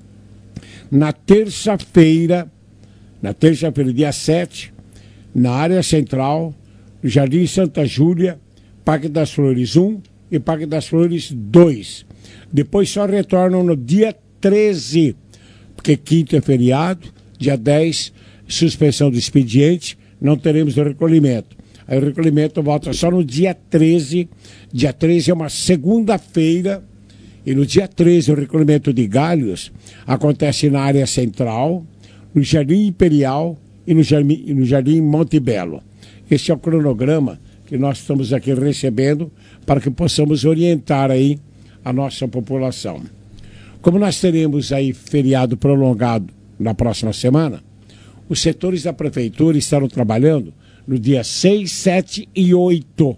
Na terça-feira, na terça-feira, dia sete, na área central, no Jardim Santa Júlia, Parque das Flores um e Parque das Flores dois. Depois só retornam no dia treze, porque quinta é feriado, dia dez, suspensão do expediente, não teremos o recolhimento. Aí o recolhimento volta só no dia treze, dia treze é uma segunda-feira, e no dia treze o recolhimento de galhos acontece na área central, no Jardim Imperial e no Jardim, e no Jardim Monte Belo. Esse é o cronograma que nós estamos aqui recebendo para que possamos orientar aí a nossa população. Como nós teremos aí feriado prolongado na próxima semana, os setores da prefeitura estarão trabalhando no dia seis, sete e oito.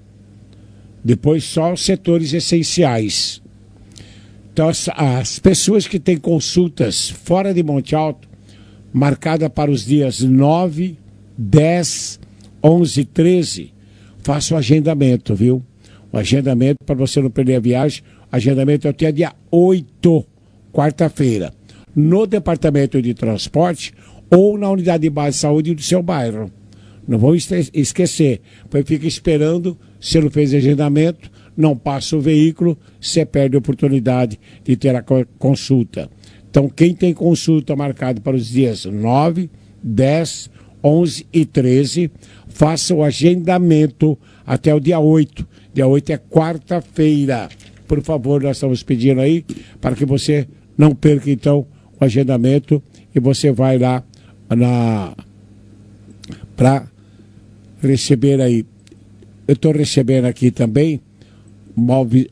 Depois só os setores essenciais. Então as, as pessoas que têm consultas fora de Monte Alto, marcada para os dias nove, dez, onze e treze, faça o agendamento, viu? O agendamento, para você não perder a viagem, o agendamento é até dia oito, quarta-feira, no Departamento de Transporte ou na Unidade de Base de Saúde do seu bairro. Não vão esquecer, pois fica esperando, se não fez agendamento, não passa o veículo, você perde a oportunidade de ter a consulta. Então, quem tem consulta marcada para os dias nove, dez, onze e treze, faça o agendamento até o dia oito. Dia oito é quarta-feira. Por favor, nós estamos pedindo aí para que você não perca, então, o agendamento e você vai lá na para receber aí. Eu estou recebendo aqui também móveis,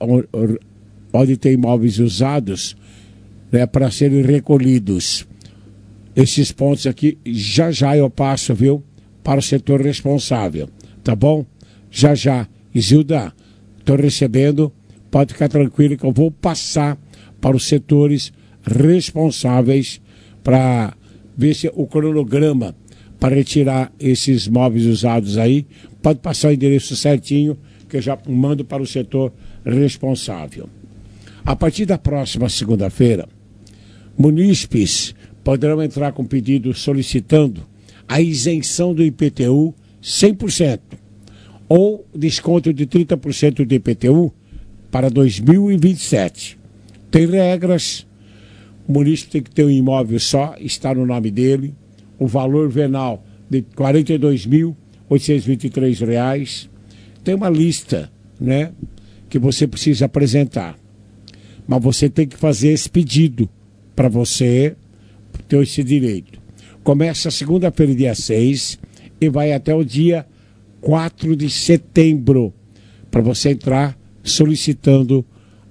onde tem móveis usados, né, para serem recolhidos. Esses pontos aqui, já já eu passo, viu, para o setor responsável, tá bom? Já já. Isilda, estou recebendo, pode ficar tranquilo que eu vou passar para os setores responsáveis para ver se o cronograma para retirar esses móveis usados aí, pode passar o endereço certinho, que eu já mando para o setor responsável. A partir da próxima segunda-feira, munícipes poderão entrar com pedido solicitando a isenção do I P T U cem por cento ou desconto de trinta por cento do I P T U para dois mil e vinte e sete. Tem regras, o munícipe tem que ter um imóvel só, está no nome dele, o valor venal de quarenta e dois mil oitocentos e vinte e três reais. Tem uma lista, né, que você precisa apresentar. Mas você tem que fazer esse pedido para você ter esse direito. Começa segunda-feira, dia seis, e vai até o dia quatro de setembro, para você entrar solicitando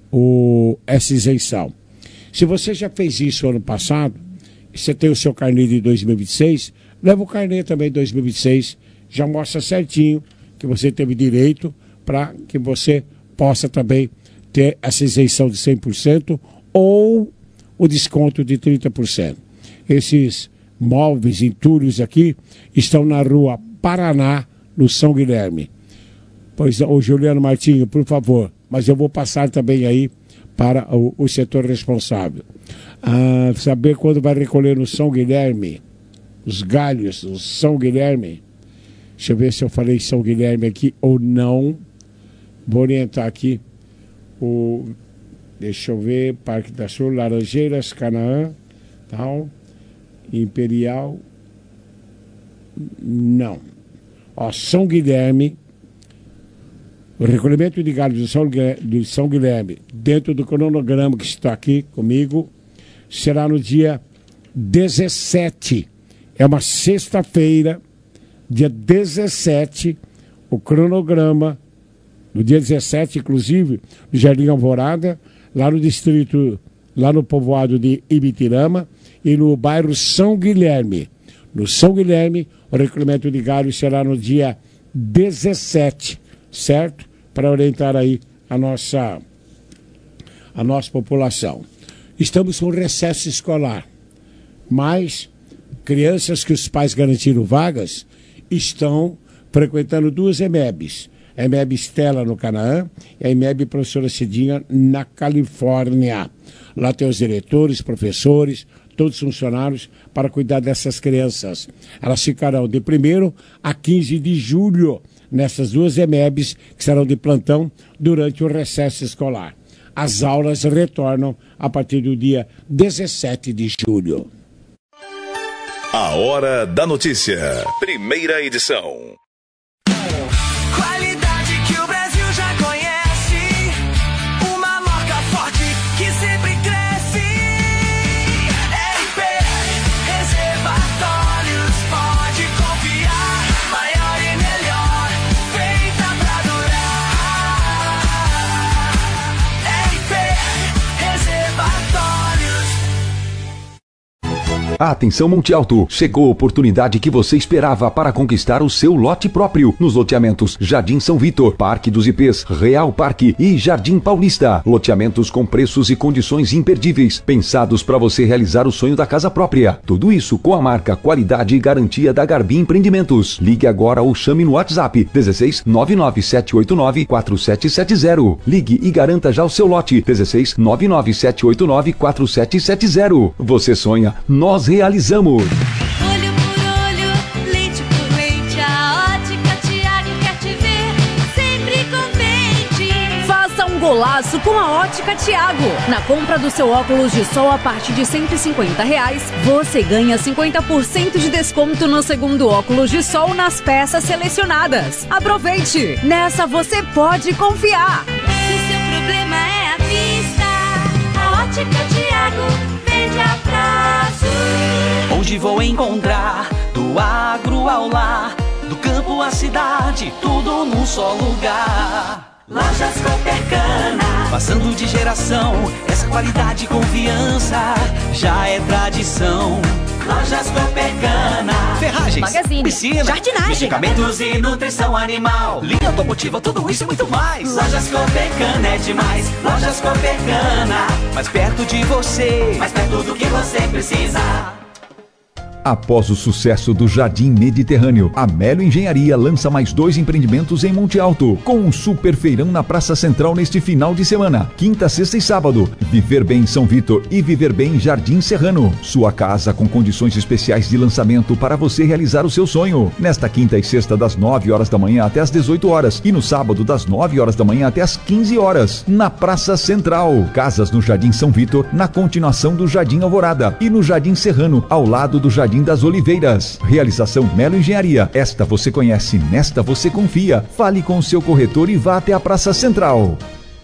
o, essa isenção. Se você já fez isso ano passado, você tem o seu carnê de dois mil e vinte e seis, leva o carnê também de dois mil e vinte e seis, já mostra certinho que você teve direito para que você possa também ter essa isenção de cem por cento ou o desconto de trinta por cento. Esses móveis, entulhos aqui, estão na rua Paraná, no São Guilherme. Pois, ô Juliano Martinho, por favor, mas eu vou passar também aí para o, o setor responsável. Ah, saber quando vai recolher no São Guilherme, os galhos, o São Guilherme. Deixa eu ver se eu falei São Guilherme aqui ou não. Vou orientar aqui o... Deixa eu ver, Parque da Sul, Laranjeiras, Canaã, tal, Imperial, não. Ó, São Guilherme, o recolhimento de galhos do São, de São Guilherme, dentro do cronograma que está aqui comigo, será no dia dezessete. É uma sexta-feira, dia dezessete, o cronograma, no dia dezessete, inclusive, no Jardim Alvorada, lá no distrito, lá no povoado de Ibitirama e no bairro São Guilherme, no São Guilherme. O recolhimento de galho será no dia dezessete, certo? Para orientar aí a nossa, a nossa população. Estamos com recesso escolar, mas crianças que os pais garantiram vagas estão frequentando duas E M E Bs. A E M E B Estela no Canaã e a E M E B Professora Cidinha na Califórnia. Lá tem os diretores, professores, todos os funcionários para cuidar dessas crianças. Elas ficarão de primeiro a quinze de julho nessas duas E M E Bs que serão de plantão durante o recesso escolar. As aulas retornam a partir do dia dezessete de julho. A Hora da Notícia. Primeira edição. Qualidade que o Brasil já conhece, uma marca forte que sempre cresce. R P Reservatórios, pode confiar, maior e melhor, feita pra durar. R P Reservatórios. Atenção Monte Alto, chegou a oportunidade que você esperava para conquistar o seu lote próprio nos loteamentos Jardim São Vitor, Parque dos Ipês, Real Parque e Jardim Paulista. Loteamentos com preços e condições imperdíveis, pensados para você realizar o sonho da casa própria. Tudo isso com a marca, qualidade e garantia da Garbi Empreendimentos. Ligue agora ou chame no WhatsApp dezesseis nove nove sete oito nove quatro sete sete zero. Ligue e garanta já o seu lote dezesseis nove nove sete oito nove quatro sete sete zero. Você sonha, nós realizamos. Olho por olho, lente por lente, a Ótica Tiago quer te ver sempre contente. Faça um golaço com a Ótica Tiago. Na compra do seu óculos de sol a partir de cento e cinquenta reais, você ganha cinquenta por cento de desconto no segundo óculos de sol nas peças selecionadas. Aproveite! Nessa você pode confiar. Se seu problema é a vista, a Ótica Tiago vende a prazo. Onde vou encontrar do agro ao lar, do campo à cidade, tudo num só lugar. Lojas Copercana, passando de geração, essa qualidade e confiança já é tradição. Lojas Copercana, ferragens, Magazine, piscina, jardinagem, medicamentos e nutrição animal, linha automotiva, tudo isso e muito mais. Lojas Copercana é demais. Lojas Copercana, mais perto de você, mais perto do que você precisa. Após o sucesso do Jardim Mediterrâneo, a Melo Engenharia lança mais dois empreendimentos em Monte Alto, com um super feirão na Praça Central neste final de semana, quinta, sexta e sábado. Viver Bem São Vitor e Viver Bem Jardim Serrano. Sua casa com condições especiais de lançamento para você realizar o seu sonho. Nesta quinta e sexta, das nove horas da manhã até as dezoito horas e no sábado, das nove horas da manhã até as quinze horas, na Praça Central. Casas no Jardim São Vitor, na continuação do Jardim Alvorada, e no Jardim Serrano, ao lado do Jardim das Oliveiras. Realização Melo Engenharia. Esta você conhece, nesta você confia. Fale com o seu corretor e vá até a Praça Central.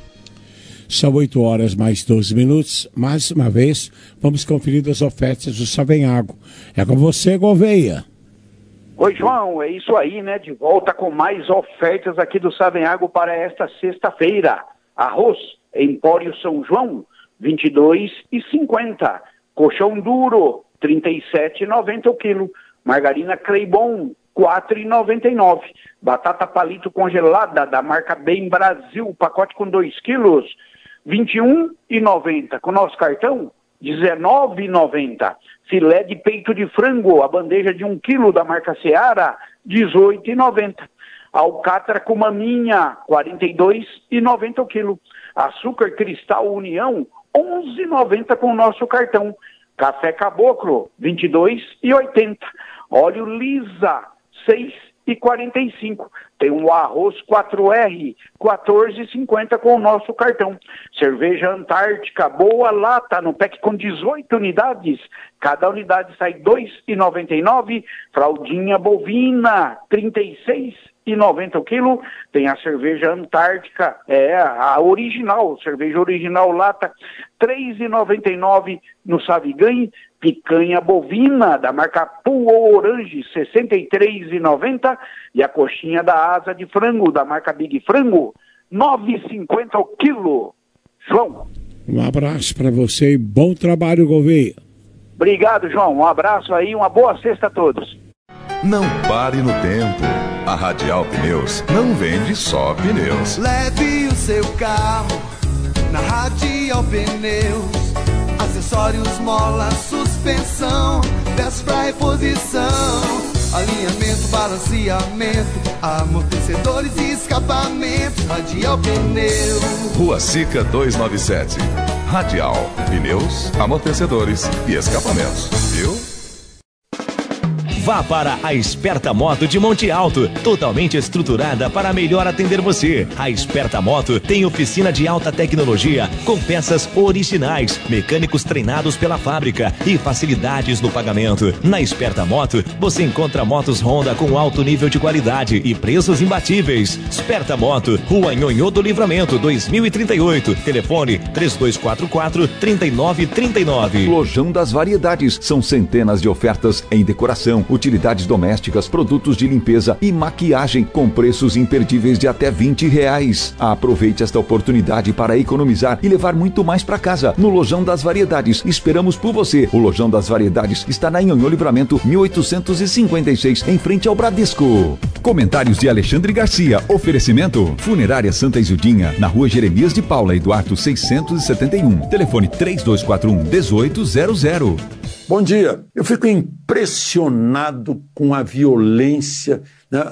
São oito horas mais doze minutos. Mais uma vez, vamos conferir as ofertas do Savenhago. É com você, Gouveia. Oi, João, é isso aí, né? De volta com mais ofertas aqui do Savenhago para esta sexta-feira. Arroz Empório São João, vinte e dois reais e cinquenta centavos. Colchão duro, trinta e sete reais e noventa centavos o quilo. Margarina Cleibon, quatro reais e noventa e nove centavos. Batata palito congelada da marca Bem Brasil, pacote com dois quilos, vinte e um reais e noventa centavos. Com nosso cartão, dezenove reais e noventa centavos. Filé de peito de frango, a bandeja de um quilo da marca Seara, dezoito reais e noventa centavos. Alcatra com maminha, quarenta e dois reais e noventa centavos o quilo. Açúcar Cristal União, onze reais e noventa centavos com o nosso cartão. Café Caboclo, vinte e dois reais e oitenta centavos. Óleo Lisa, seis reais e quarenta e cinco centavos. Tem um arroz quatro R, quatorze reais e cinquenta centavos com o nosso cartão. Cerveja Antártica, boa lata, no pack com dezoito unidades. Cada unidade sai dois reais e noventa e nove centavos. Fraldinha bovina, trinta e seis reais e noventa centavos o quilo. Tem a cerveja Antártica, é a original, cerveja original lata, três reais e noventa e nove centavos no Savigan. Picanha bovina da marca Puo Orange, sessenta e três reais e noventa centavos. E a coxinha da asa de frango da marca Big Frango, nove reais e cinquenta centavos o quilo. João. Um abraço para você e bom trabalho, Gouveia. Obrigado, João. Um abraço aí, uma boa sexta a todos. Não pare no tempo. A Radial Pneus não vende só pneus. Leve o seu carro na Radial Pneus. Acessórios, mola, suspensão, peças pra reposição, alinhamento, balanceamento, amortecedores e escapamentos. Radial Pneus. Rua Sica duzentos e noventa e sete. Radial Pneus, amortecedores e escapamentos. Viu? Vá para a Esperta Moto de Monte Alto, totalmente estruturada para melhor atender você. A Esperta Moto tem oficina de alta tecnologia com peças originais, mecânicos treinados pela fábrica e facilidades no pagamento. Na Esperta Moto, você encontra motos Honda com alto nível de qualidade e preços imbatíveis. Esperta Moto, Rua Nhonhô do Livramento, dois mil e trinta e oito. Telefone três dois quatro quatro, três nove três nove. Lojão das Variedades. São centenas de ofertas em decoração, utilidades domésticas, produtos de limpeza e maquiagem com preços imperdíveis de até vinte reais. Aproveite esta oportunidade para economizar e levar muito mais para casa. No Lojão das Variedades, esperamos por você. O Lojão das Variedades está na Nhonhô Livramento mil oitocentos e cinquenta e seis, em frente ao Bradesco. Comentários de Alexandre Garcia. Oferecimento Funerária Santa Isildinha, na Rua Jeremias de Paula, Eduardo seiscentos e setenta e um. Telefone três dois quatro um, oito zero zero. Bom dia. Eu fico impressionado com a violência, né?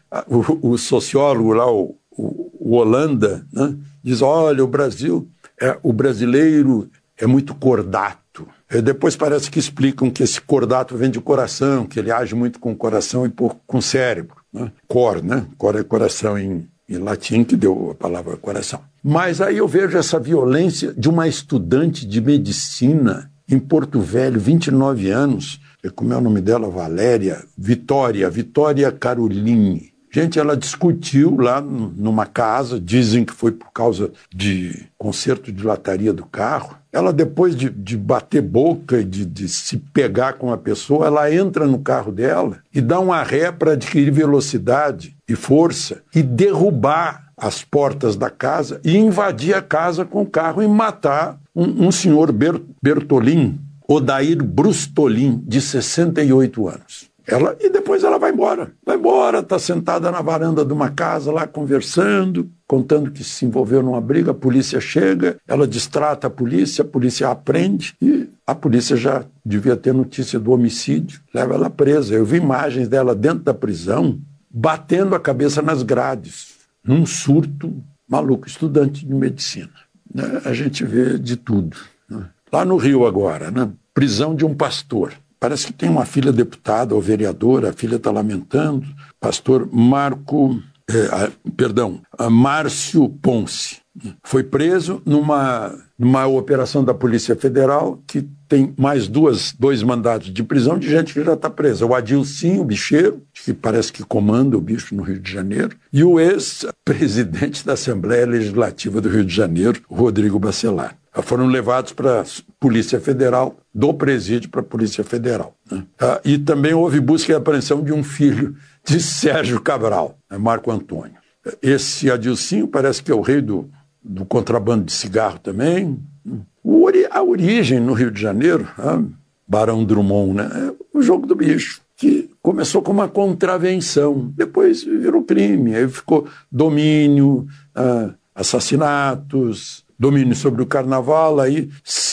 o, o sociólogo lá, o, o, o Holanda, né? Diz, olha, o Brasil, é, o brasileiro é muito cordato. E depois parece que explicam que esse cordato vem de coração, que ele age muito com o coração e pouco com o cérebro. Né? Cor, né? Cor é coração em, em latim, que deu a palavra coração. Mas aí eu vejo essa violência de uma estudante de medicina em Porto Velho, vinte e nove anos, como é o nome dela? Valéria, Vitória, Vitória Caroline. Gente, ela discutiu lá numa casa, dizem que foi por causa de conserto de lataria do carro. Ela, depois de, de bater boca e de, de se pegar com a pessoa, ela entra no carro dela e dá uma ré para adquirir velocidade e força e derrubar as portas da casa e invadir a casa com o carro e matar um, um senhor Ber, Bertolin, Odair Brustolin, de sessenta e oito anos. Ela, e depois ela vai embora. Vai embora, está sentada na varanda de uma casa lá conversando, contando que se envolveu numa briga, a polícia chega, ela distrata a polícia, a polícia a aprende e a polícia já devia ter notícia do homicídio, leva ela presa. Eu vi imagens dela dentro da prisão, batendo a cabeça nas grades, num surto maluco, estudante de medicina. Né? A gente vê de tudo. Né? Lá no Rio agora, né? Prisão de um pastor. Parece que tem uma filha deputada ou vereadora, a filha está lamentando. Pastor Marco, eh, perdão, Márcio Ponce. Foi preso numa, numa operação da Polícia Federal que tem mais duas, dois mandatos de prisão de gente que já está presa. O Adilcinho, o bicheiro, que parece que comanda o bicho no Rio de Janeiro, e o ex-presidente da Assembleia Legislativa do Rio de Janeiro, Rodrigo Bacelar. Foram levados para a Polícia Federal, do presídio para a Polícia Federal. Né? Ah, e também houve busca e apreensão de um filho de Sérgio Cabral, né? Marco Antônio. Esse Adilcinho parece que é o rei do, do contrabando de cigarro também. O, a origem no Rio de Janeiro, ah, Barão Drummond, né? É o jogo do bicho, que começou com uma contravenção, depois virou crime, aí ficou domínio, ah, assassinatos, domínio sobre o carnaval, aí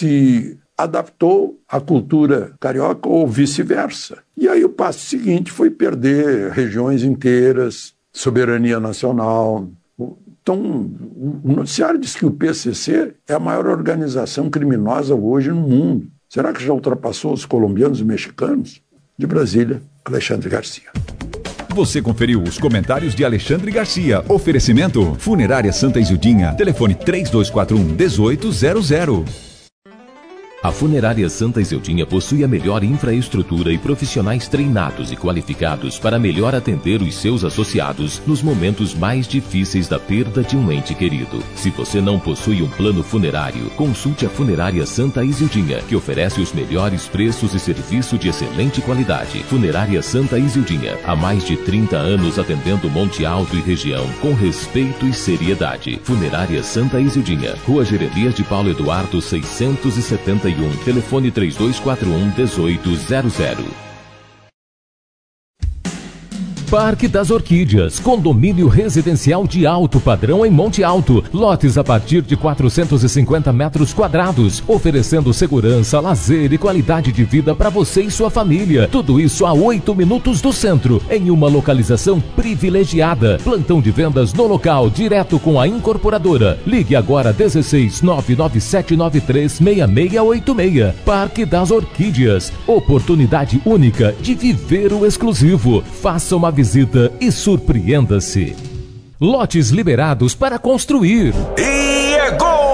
se adaptou à cultura carioca ou vice-versa. E aí o passo seguinte foi perder regiões inteiras, soberania nacional. Então, o noticiário diz que o P C C é a maior organização criminosa hoje no mundo. Será que já ultrapassou os colombianos e mexicanos? De Brasília, Alexandre Garcia. Você conferiu os comentários de Alexandre Garcia. Oferecimento Funerária Santa Isildinha. Telefone três dois quatro um, oito zero zero. A Funerária Santa Isildinha possui a melhor infraestrutura e profissionais treinados e qualificados para melhor atender os seus associados nos momentos mais difíceis da perda de um ente querido. Se você não possui um plano funerário, consulte a Funerária Santa Isildinha, que oferece os melhores preços e serviço de excelente qualidade. Funerária Santa Isildinha, há mais de trinta anos atendendo Monte Alto e região com respeito e seriedade. Funerária Santa Isildinha, Rua Jeremias de Paulo Eduardo seiscentos e setenta e um. Telefone três dois quatro um, um oito zero zero. Parque das Orquídeas, condomínio residencial de alto padrão em Monte Alto. Lotes a partir de quatrocentos e cinquenta metros quadrados, oferecendo segurança, lazer e qualidade de vida para você e sua família. Tudo isso a oito minutos do centro, em uma localização privilegiada. Plantão de vendas no local, direto com a incorporadora. Ligue agora dezesseis nove nove sete nove três seis seis oito seis. Parque das Orquídeas, oportunidade única de viver o exclusivo. Faça uma visita e surpreenda-se. Lotes liberados para construir. E é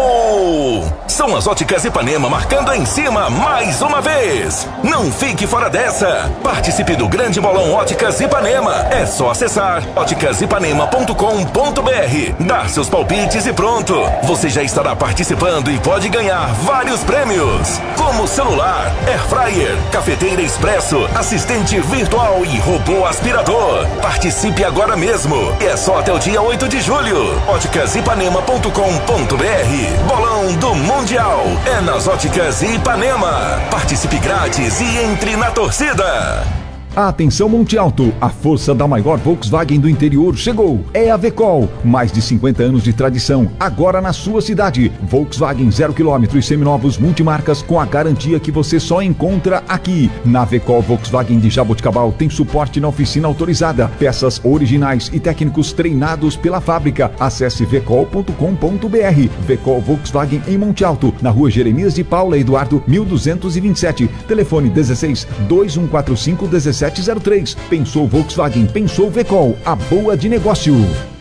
gol! São as Óticas Ipanema marcando em cima mais uma vez. Não fique fora dessa. Participe do grande bolão Óticas Ipanema. É só acessar óticas ipanema ponto com ponto br, dar seus palpites e pronto. Você já estará participando e pode ganhar vários prêmios, como celular, air fryer, cafeteira expresso, assistente virtual e robô aspirador. Participe agora mesmo. É só até o dia oito de julho. óticas ipanema ponto com ponto br. Bolão do Mundial é nas Óticas Ipanema. Participe grátis e entre na torcida. Atenção Monte Alto, a força da maior Volkswagen do interior chegou. É a Vecol, mais de cinquenta anos de tradição, agora na sua cidade. Volkswagen zero quilômetro e seminovos multimarcas com a garantia que você só encontra aqui. Na Vecol Volkswagen de Jaboticabal tem suporte na oficina autorizada, peças originais e técnicos treinados pela fábrica. Acesse vecol ponto com ponto br. Vecol Volkswagen em Monte Alto, na rua Jeremias de Paula Eduardo, mil duzentos e vinte e sete. Telefone dezesseis, dois um quatro cinco, dezessete zero três. Pensou Volkswagen, pensou Vecol, a boa de negócio.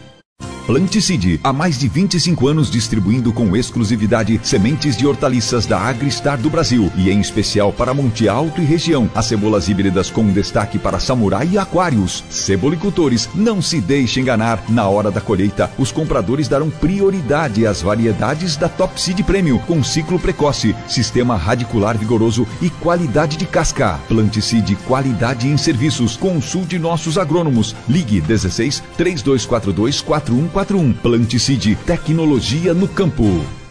Planticide, há mais de vinte e cinco anos distribuindo com exclusividade sementes de hortaliças da Agristar do Brasil e em especial para Monte Alto e região. As cebolas híbridas com destaque para samurai e aquários. Cebolicultores, não se deixe enganar. Na hora da colheita, os compradores darão prioridade às variedades da Top Seed Premium com ciclo precoce, sistema radicular vigoroso e qualidade de casca. Planticide, qualidade em serviços. Consulte nossos agrônomos. Ligue dezesseis, três dois quatro dois, quatro um quatro um. Planticide, tecnologia no campo.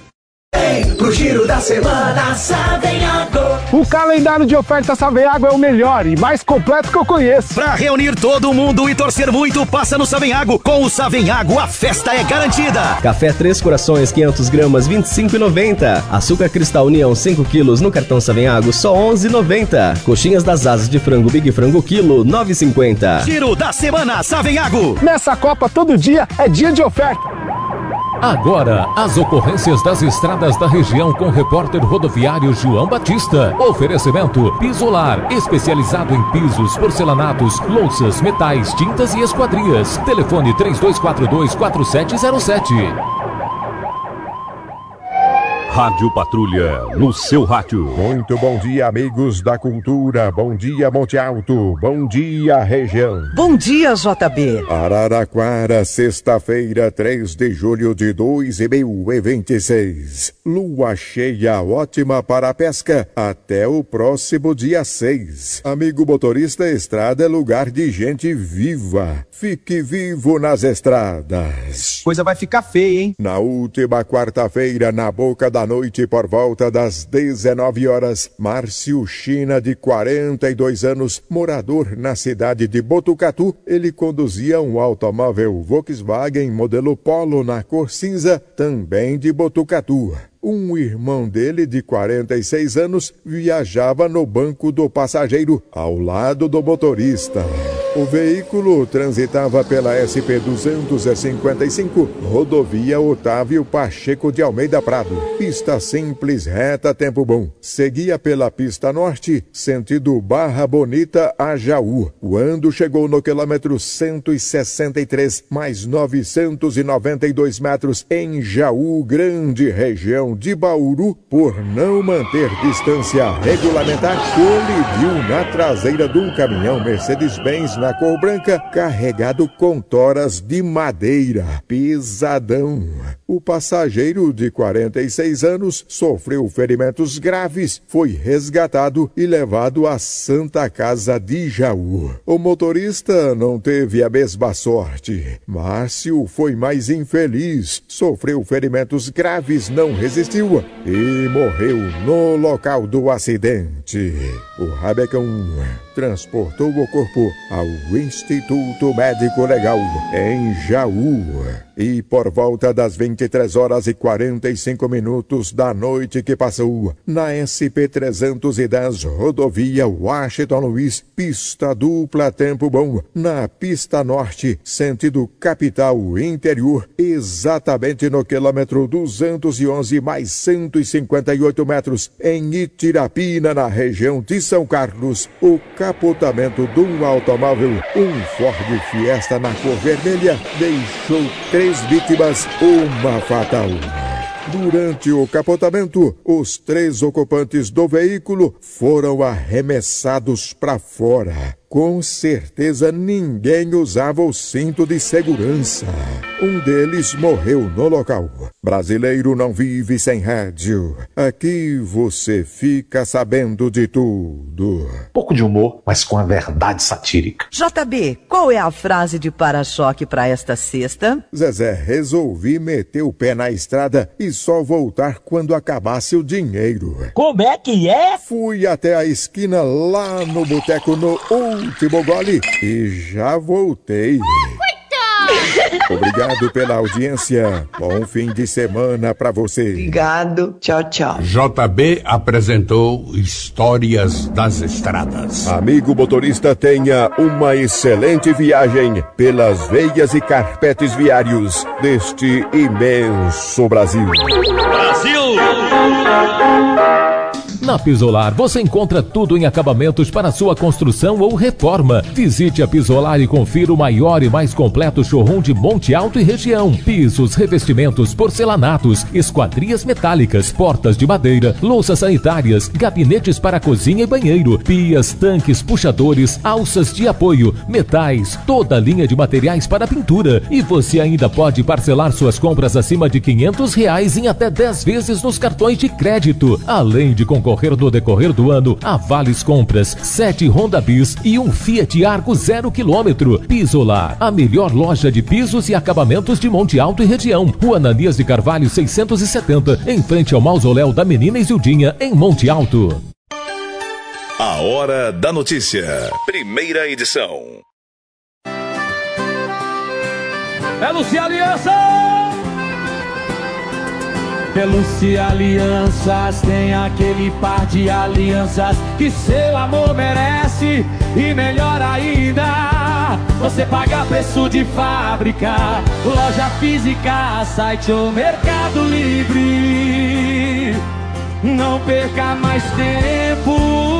Vem pro giro da semana Savenhago. O calendário de ofertas Savenhago é o melhor e mais completo que eu conheço. Pra reunir todo mundo e torcer muito, passa no Savenhago. Com o Savenhago, a festa é garantida. Café Três Corações, quinhentas gramas, vinte e cinco reais e noventa centavos. Açúcar Cristal União, cinco quilos, no cartão Savenhago, só onze reais e noventa centavos. Coxinhas das asas de frango Big Frango, quilo, nove reais e cinquenta centavos. Giro da semana Savenhago. Nessa Copa, todo dia é dia de oferta. Agora, as ocorrências das estradas da região com o repórter rodoviário João Batista. Oferecimento Pisolar, especializado em pisos, porcelanatos, louças, metais, tintas e esquadrias. Telefone três dois quatro dois, quatro sete zero sete. Rádio Patrulha, no seu rádio. Muito bom dia, amigos da cultura. Bom dia, Monte Alto. Bom dia, região. Bom dia, J B. Araraquara, sexta-feira, três de julho de dois mil e vinte e seis. Lua cheia ótima para a pesca até o próximo dia seis. Amigo motorista, estrada é lugar de gente viva. Fique vivo nas estradas. Coisa vai ficar feia, hein? Na última quarta-feira, na boca da noite, por volta das dezenove horas, Márcio China, de quarenta e dois anos, morador na cidade de Botucatu, ele conduzia um automóvel Volkswagen modelo Polo na cor cinza, também de Botucatu. Um irmão dele, de quarenta e seis anos, viajava no banco do passageiro, ao lado do motorista. O veículo transitava pela S P duzentos e cinquenta e cinco, rodovia Otávio Pacheco de Almeida Prado. Pista simples, reta, tempo bom. Seguia pela pista norte, sentido Barra Bonita a Jaú. Quando chegou no quilômetro cento e sessenta e três, mais novecentos e noventa e dois metros, em Jaú, grande região de Bauru, por não manter distância regulamentar, colidiu na traseira de um caminhão Mercedes-Benz na cor branca, carregado com toras de madeira, pesadão. O passageiro de quarenta e seis anos sofreu ferimentos graves, foi resgatado e levado à Santa Casa de Jaú. O motorista não teve a mesma sorte. Márcio foi mais infeliz, sofreu ferimentos graves, não resistiu e morreu no local do acidente. O Rabecão transportou o corpo ao Instituto Médico Legal em Jaú. E por volta das vinte e três horas e quarenta e cinco minutos da noite que passou, na S P trezentos e dez, rodovia Washington Luiz, pista dupla tempo bom, na pista norte, sentido capital interior, exatamente no quilômetro duzentos e onze mais cento e cinquenta e oito metros, em Itirapina, na região de São Carlos, o capotamento de um automóvel, um Ford Fiesta na cor vermelha, deixou três vítimas, uma fatal. Durante o capotamento, os três ocupantes do veículo foram arremessados para fora. Com certeza ninguém usava o cinto de segurança. Um deles morreu no local. Brasileiro não vive sem rádio. Aqui você fica sabendo de tudo. Pouco de humor, mas com a verdade satírica. J B, qual é a frase de para-choque para esta sexta? Zezé, resolvi meter o pé na estrada e só voltar quando acabasse o dinheiro. Como é que é? Fui até a esquina lá no boteco no último gole e já voltei. Obrigado pela audiência. Bom fim de semana pra você. Obrigado. Tchau, tchau. J B apresentou Histórias das Estradas. Amigo motorista, tenha uma excelente viagem pelas veias e carpetes viários deste imenso Brasil. Brasil! Na Pisolar você encontra tudo em acabamentos para sua construção ou reforma. Visite a Pisolar e confira o maior e mais completo showroom de Monte Alto e região. Pisos, revestimentos, porcelanatos, esquadrias metálicas, portas de madeira, louças sanitárias, gabinetes para cozinha e banheiro, pias, tanques, puxadores, alças de apoio, metais, toda a linha de materiais para pintura. E você ainda pode parcelar suas compras acima de quinhentos reais em até dez vezes nos cartões de crédito. Além de concorrer no decorrer do ano a vales compras, sete Honda Bis e um Fiat Argo zero quilômetro. Pisolar, a melhor loja de pisos e acabamentos de Monte Alto e região. Rua Ananias de Carvalho seiscentos e setenta, em frente ao mausoléu da Menina Isildinha, em Monte Alto. A Hora da Notícia, primeira edição. É Lucia Aliança! Peluce Alianças tem aquele par de alianças que seu amor merece. E melhor ainda, você paga preço de fábrica. Loja física, site ou Mercado Livre. Não perca mais tempo,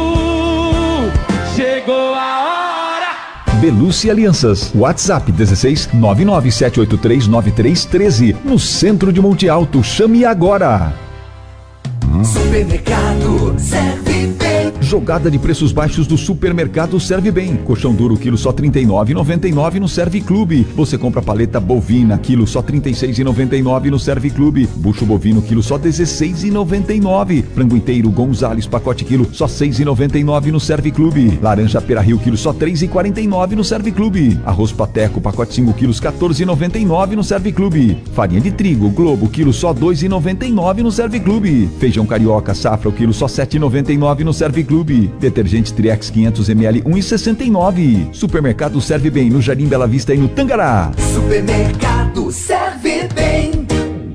chegou a hora. Belucci Alianças. WhatsApp dezesseis nove nove sete oito três nove três um três. No centro de Monte Alto. Chame agora. Supermercado Serve Bem. Jogada de preços baixos do Supermercado Serve Bem. Colchão duro quilo só trinta e nove reais e noventa e nove centavos no Serve Clube. Você compra paleta bovina quilo só trinta e seis reais e noventa e nove centavos no Serve Clube. Bucho bovino quilo só dezesseis reais e noventa e nove centavos. Frango inteiro Gonzales pacote quilo só seis reais e noventa e nove centavos no Serve Clube. Laranja Pera Rio quilo só três reais e quarenta e nove centavos no Serve Clube. Arroz Pateco pacote cinco quilos quatorze reais e noventa e nove centavos no Serve Clube. Farinha de trigo Globo quilo só dois reais e noventa e nove centavos no Serve Clube. Feijão carioca Safra o quilo só sete reais e noventa e nove centavos no Serve Clube. Detergente Triex quinhentos mililitros um real e sessenta e nove centavos. Supermercado Serve Bem no Jardim Bela Vista e no Tangará. Supermercado Serve Bem.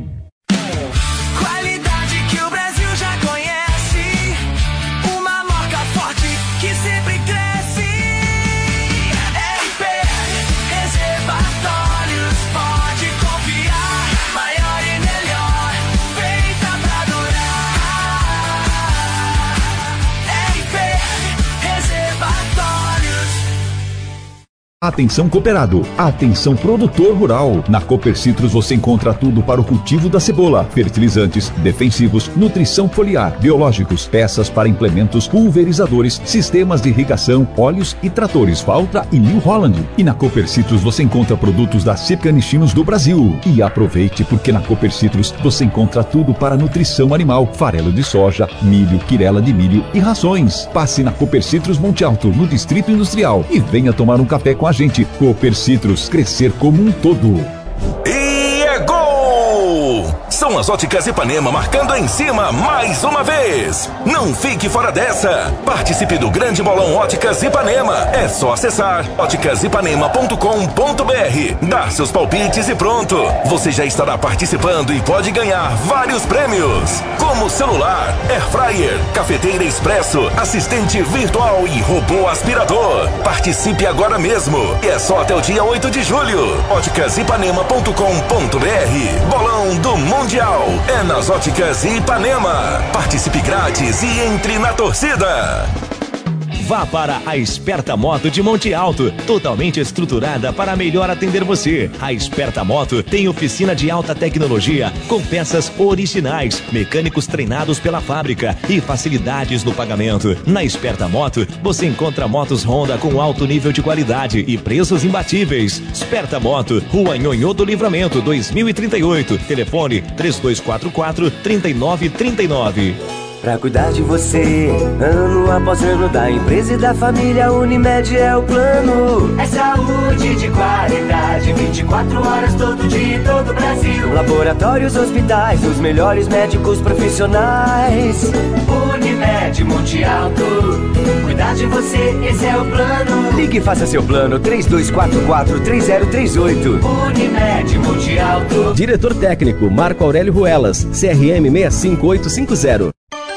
Qualidade que o Brasil já conhece. Uma marca forte que sempre cresce. R P Reservatórios, pode confiar. Maior e melhor, feita pra durar. R P Reservatórios. Atenção cooperado, atenção produtor rural. Na Cooper Citrus você encontra tudo para o cultivo da cebola, fertilizantes, defensivos, nutrição foliar, biológicos, peças para implementos, pulverizadores, sistemas de irrigação, óleos e tratores Valtra e New Holland. E na Cooper Citrus você encontra produtos da Cípica Nichinos do Brasil. E aproveite porque na Cooper Citrus você encontra tudo para nutrição animal, farelo de soja, milho, quirela de milho e rações. Passe na Cooper Citrus Monte Alto, no Distrito Industrial, e venha tomar um café com a gente. Cooper Citrus, crescer como um todo. E é gol! São as Óticas Ipanema marcando em cima mais uma vez. Não fique fora dessa. Participe do grande bolão Óticas Ipanema. É só acessar óticas ipanema ponto com ponto b r, dar seus palpites e pronto. Você já estará participando e pode ganhar vários prêmios, como celular, air fryer, cafeteira expresso, assistente virtual e robô aspirador. Participe agora mesmo. E é só até o dia oito de julho. óticas ipanema ponto com ponto b r. Bolão do Mundial é nas Óticas Ipanema. Participe grátis e entre na torcida. Vá para a Esperta Moto de Monte Alto, totalmente estruturada para melhor atender você. A Esperta Moto tem oficina de alta tecnologia, com peças originais, mecânicos treinados pela fábrica e facilidades no pagamento. Na Esperta Moto, você encontra motos Honda com alto nível de qualidade e preços imbatíveis. Esperta Moto, Rua Nhonhô do Livramento, dois mil e trinta e oito. Telefone três dois quatro quatro, três nove três nove. Pra cuidar de você, ano após ano, da empresa e da família, Unimed é o plano. É saúde de qualidade, vinte e quatro horas, todo dia, todo o Brasil. Laboratórios, hospitais, os melhores médicos profissionais. Unimed Monte Alto, cuidar de você, esse é o plano. Ligue e faça seu plano, três dois quatro quatro, três zero três oito. Unimed Monte Alto. Diretor técnico Marco Aurélio Ruelas, C R M seis cinco oito cinco zero.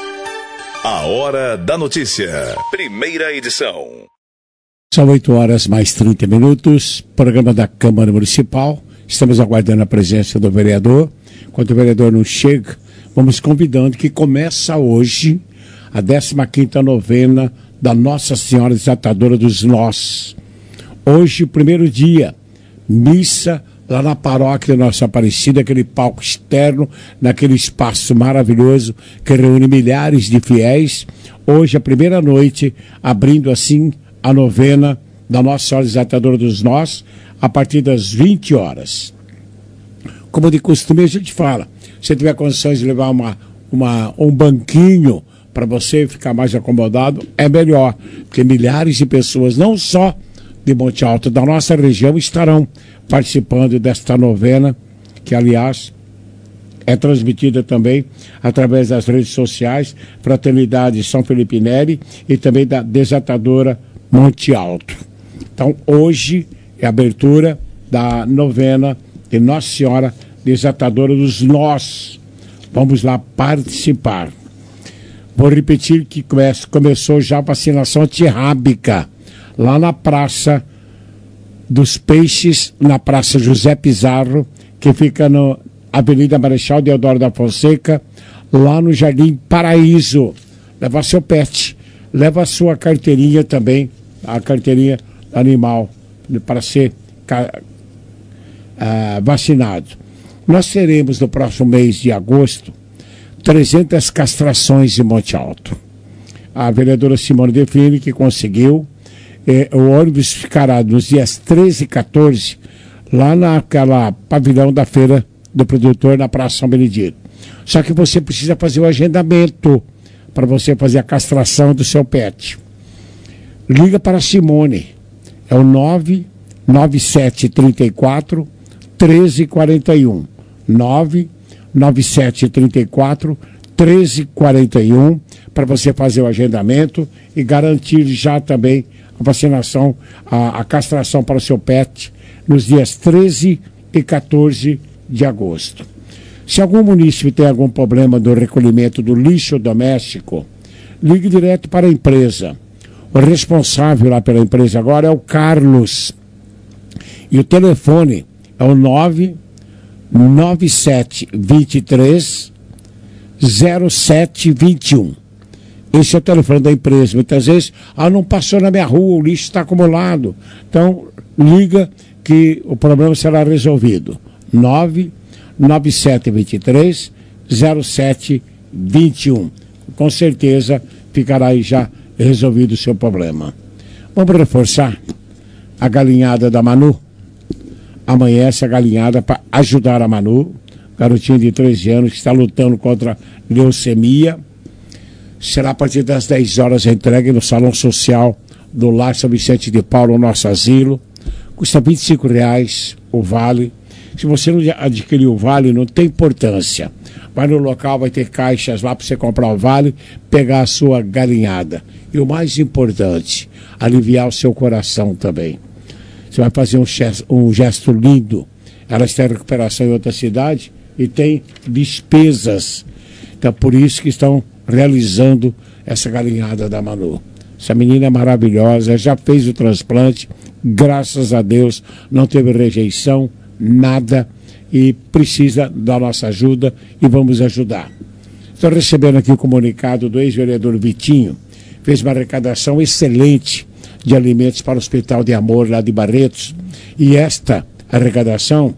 A Hora da Notícia, primeira edição. São oito horas mais trinta minutos, programa da Câmara Municipal. Estamos aguardando a presença do vereador. Enquanto o vereador não chega, vamos convidando que começa hoje a décima quinta novena da Nossa Senhora Desatadora dos Nós. Hoje, o primeiro dia, missa lá na paróquia da Nossa Aparecida, aquele palco externo, naquele espaço maravilhoso que reúne milhares de fiéis. Hoje, a primeira noite, abrindo assim a novena da Nossa Senhora Desatadora dos Nós, a partir das vinte horas. Como de costume, a gente fala, se você tiver condições de levar uma, uma, um banquinho para você ficar mais acomodado, é melhor, porque milhares de pessoas, não só de Monte Alto, da nossa região, estarão participando desta novena, que aliás é transmitida também através das redes sociais, Fraternidade São Felipe Neri e também da Desatadora Monte Alto. Então hoje é a abertura da novena de Nossa Senhora Desatadora dos Nós. Vamos lá participar. Vou repetir que come- começou já a vacinação antirrábica lá na Praça dos Peixes, na Praça José Pizarro, que fica na Avenida Marechal Deodoro da Fonseca, lá no Jardim Paraíso. Leva seu pet, leva a sua carteirinha também, a carteirinha animal, para ser uh, vacinado. Nós teremos no próximo mês de agosto trezentas castrações em Monte Alto. A vereadora Simone Define que conseguiu. Eh, o ônibus ficará nos dias treze e quatorze lá naquela pavilhão da feira do produtor na Praça São Benedito. Só que você precisa fazer o agendamento para você fazer a castração do seu pet. Liga para a Simone, é o nove nove sete três quatro, um três quatro um, nove nove sete três quatro, um três quatro um, para você fazer o agendamento e garantir já também a vacinação, a, a castração para o seu pet nos dias treze e quatorze de agosto. Se algum munícipe tem algum problema do recolhimento do lixo doméstico, ligue direto para a empresa. O responsável lá pela empresa agora é o Carlos. E o telefone é o nove nove sete dois três zero sete dois um. Esse é o telefone da empresa. Muitas vezes, ah, não passou na minha rua, o lixo está acumulado. Então, liga que o problema será resolvido. nove nove sete dois três zero sete dois um. Com certeza ficará aí já resolvido o seu problema. Vamos reforçar a galinhada da Manu. Amanhã essa galinhada para ajudar a Manu, garotinha de treze anos que está lutando contra leucemia. Será a partir das dez horas entregue no Salão Social do Lar São Vicente de Paulo, nosso asilo. Custa vinte e cinco reais o vale. Se você não adquiriu o vale, não tem importância. Vai no local, vai ter caixas lá para você comprar o vale, pegar a sua galinhada. E o mais importante, aliviar o seu coração também. Você vai fazer um gesto, um gesto lindo. Ela está em recuperação em outra cidade e tem despesas. Então, por isso que estão realizando essa galinhada da Manu. Essa menina é maravilhosa, já fez o transplante, graças a Deus, não teve rejeição, nada, e precisa da nossa ajuda e vamos ajudar. Estou recebendo aqui o comunicado do ex-vereador Vitinho, fez uma arrecadação excelente de alimentos para o Hospital de Amor lá de Barretos, e esta arrecadação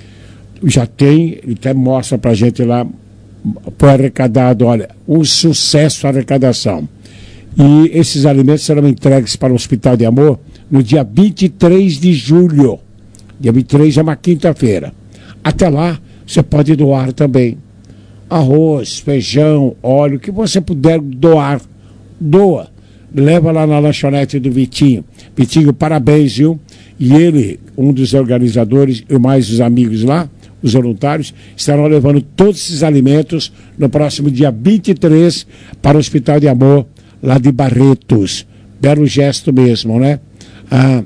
já tem, ele até mostra para a gente lá, foi arrecadado, olha, um sucesso a arrecadação. E esses alimentos serão entregues para o Hospital de Amor no dia vinte e três de julho. Dia vinte e três é uma quinta-feira. Até lá, você pode doar também. Arroz, feijão, óleo, o que você puder doar, doa. Leva lá na lanchonete do Vitinho. Vitinho, parabéns, viu? E ele, um dos organizadores e mais os amigos lá, os voluntários, estarão levando todos esses alimentos no próximo dia vinte e três para o Hospital de Amor, lá de Barretos. Belo gesto mesmo, né? Ah,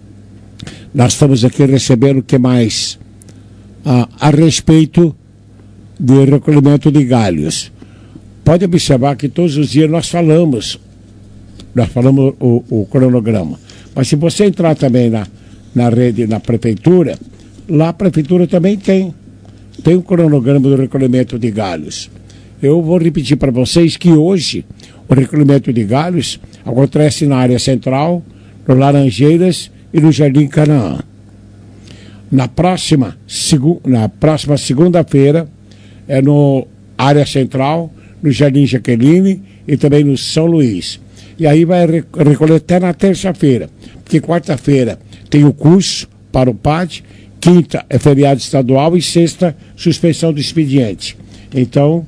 nós estamos aqui recebendo o que mais? Ah, a respeito do recolhimento de galhos. Pode observar que todos os dias nós falamos, nós falamos o, o cronograma. Mas se você entrar também na, na rede, na prefeitura, lá a prefeitura também tem, tem um cronograma do recolhimento de galhos. Eu vou repetir para vocês que hoje o recolhimento de galhos acontece na área central, no Laranjeiras e no Jardim Canaã. Na próxima, segu, na próxima segunda-feira é no área central, no Jardim Jaqueline e também no São Luís. E aí vai recolher até na terça-feira, porque quarta-feira tem o curso para o P A D, quinta é feriado estadual e sexta suspensão do expediente. Então,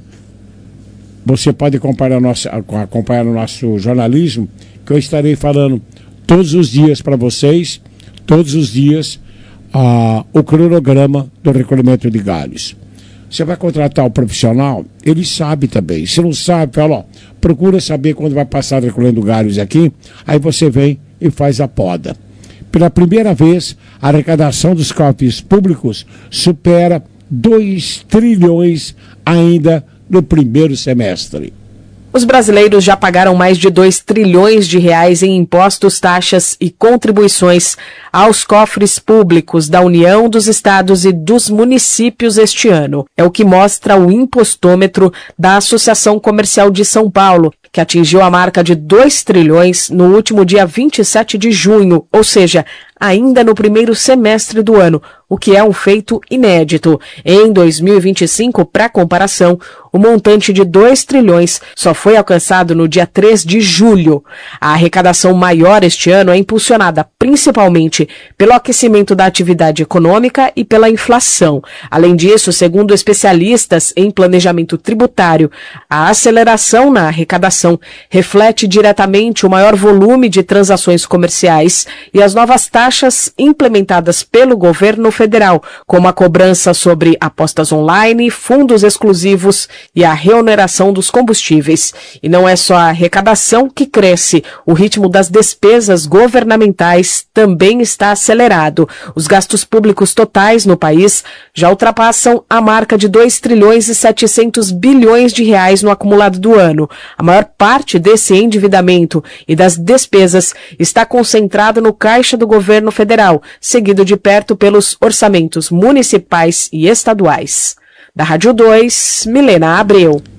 você pode acompanhar, nosso, acompanhar o nosso jornalismo, que eu estarei falando todos os dias para vocês, todos os dias, ah, o cronograma do recolhimento de galhos. Você vai contratar o profissional, ele sabe também. Se não sabe, fala, ó, procura saber quando vai passar recolhendo galhos aqui, aí você vem e faz a poda. Pela primeira vez, a arrecadação dos cofres públicos supera dois trilhões ainda no primeiro semestre. Os brasileiros já pagaram mais de dois trilhões de reais em impostos, taxas e contribuições aos cofres públicos da União, dos estados e dos municípios este ano. É o que mostra o impostômetro da Associação Comercial de São Paulo, que atingiu a marca de dois trilhões no último dia vinte e sete de junho, ou seja, ainda no primeiro semestre do ano, o que é um feito inédito. Em dois mil e vinte e cinco, para comparação, o montante de dois trilhões só foi alcançado no dia três de julho. A arrecadação maior este ano é impulsionada principalmente pelo aquecimento da atividade econômica e pela inflação. Além disso, segundo especialistas em planejamento tributário, a aceleração na arrecadação reflete diretamente o maior volume de transações comerciais e as novas taxas implementadas pelo governo federal, como a cobrança sobre apostas online, fundos exclusivos e a reoneração dos combustíveis. E não é só a arrecadação que cresce, o ritmo das despesas governamentais também está acelerado. Os gastos públicos totais no país já ultrapassam a marca de dois trilhões e setecentos bilhões de reais no acumulado do ano. A maior parte desse endividamento e das despesas está concentrada no caixa do governo federal, seguido de perto pelos orçamentos municipais e estaduais. Da Rádio dois, Milena Abreu.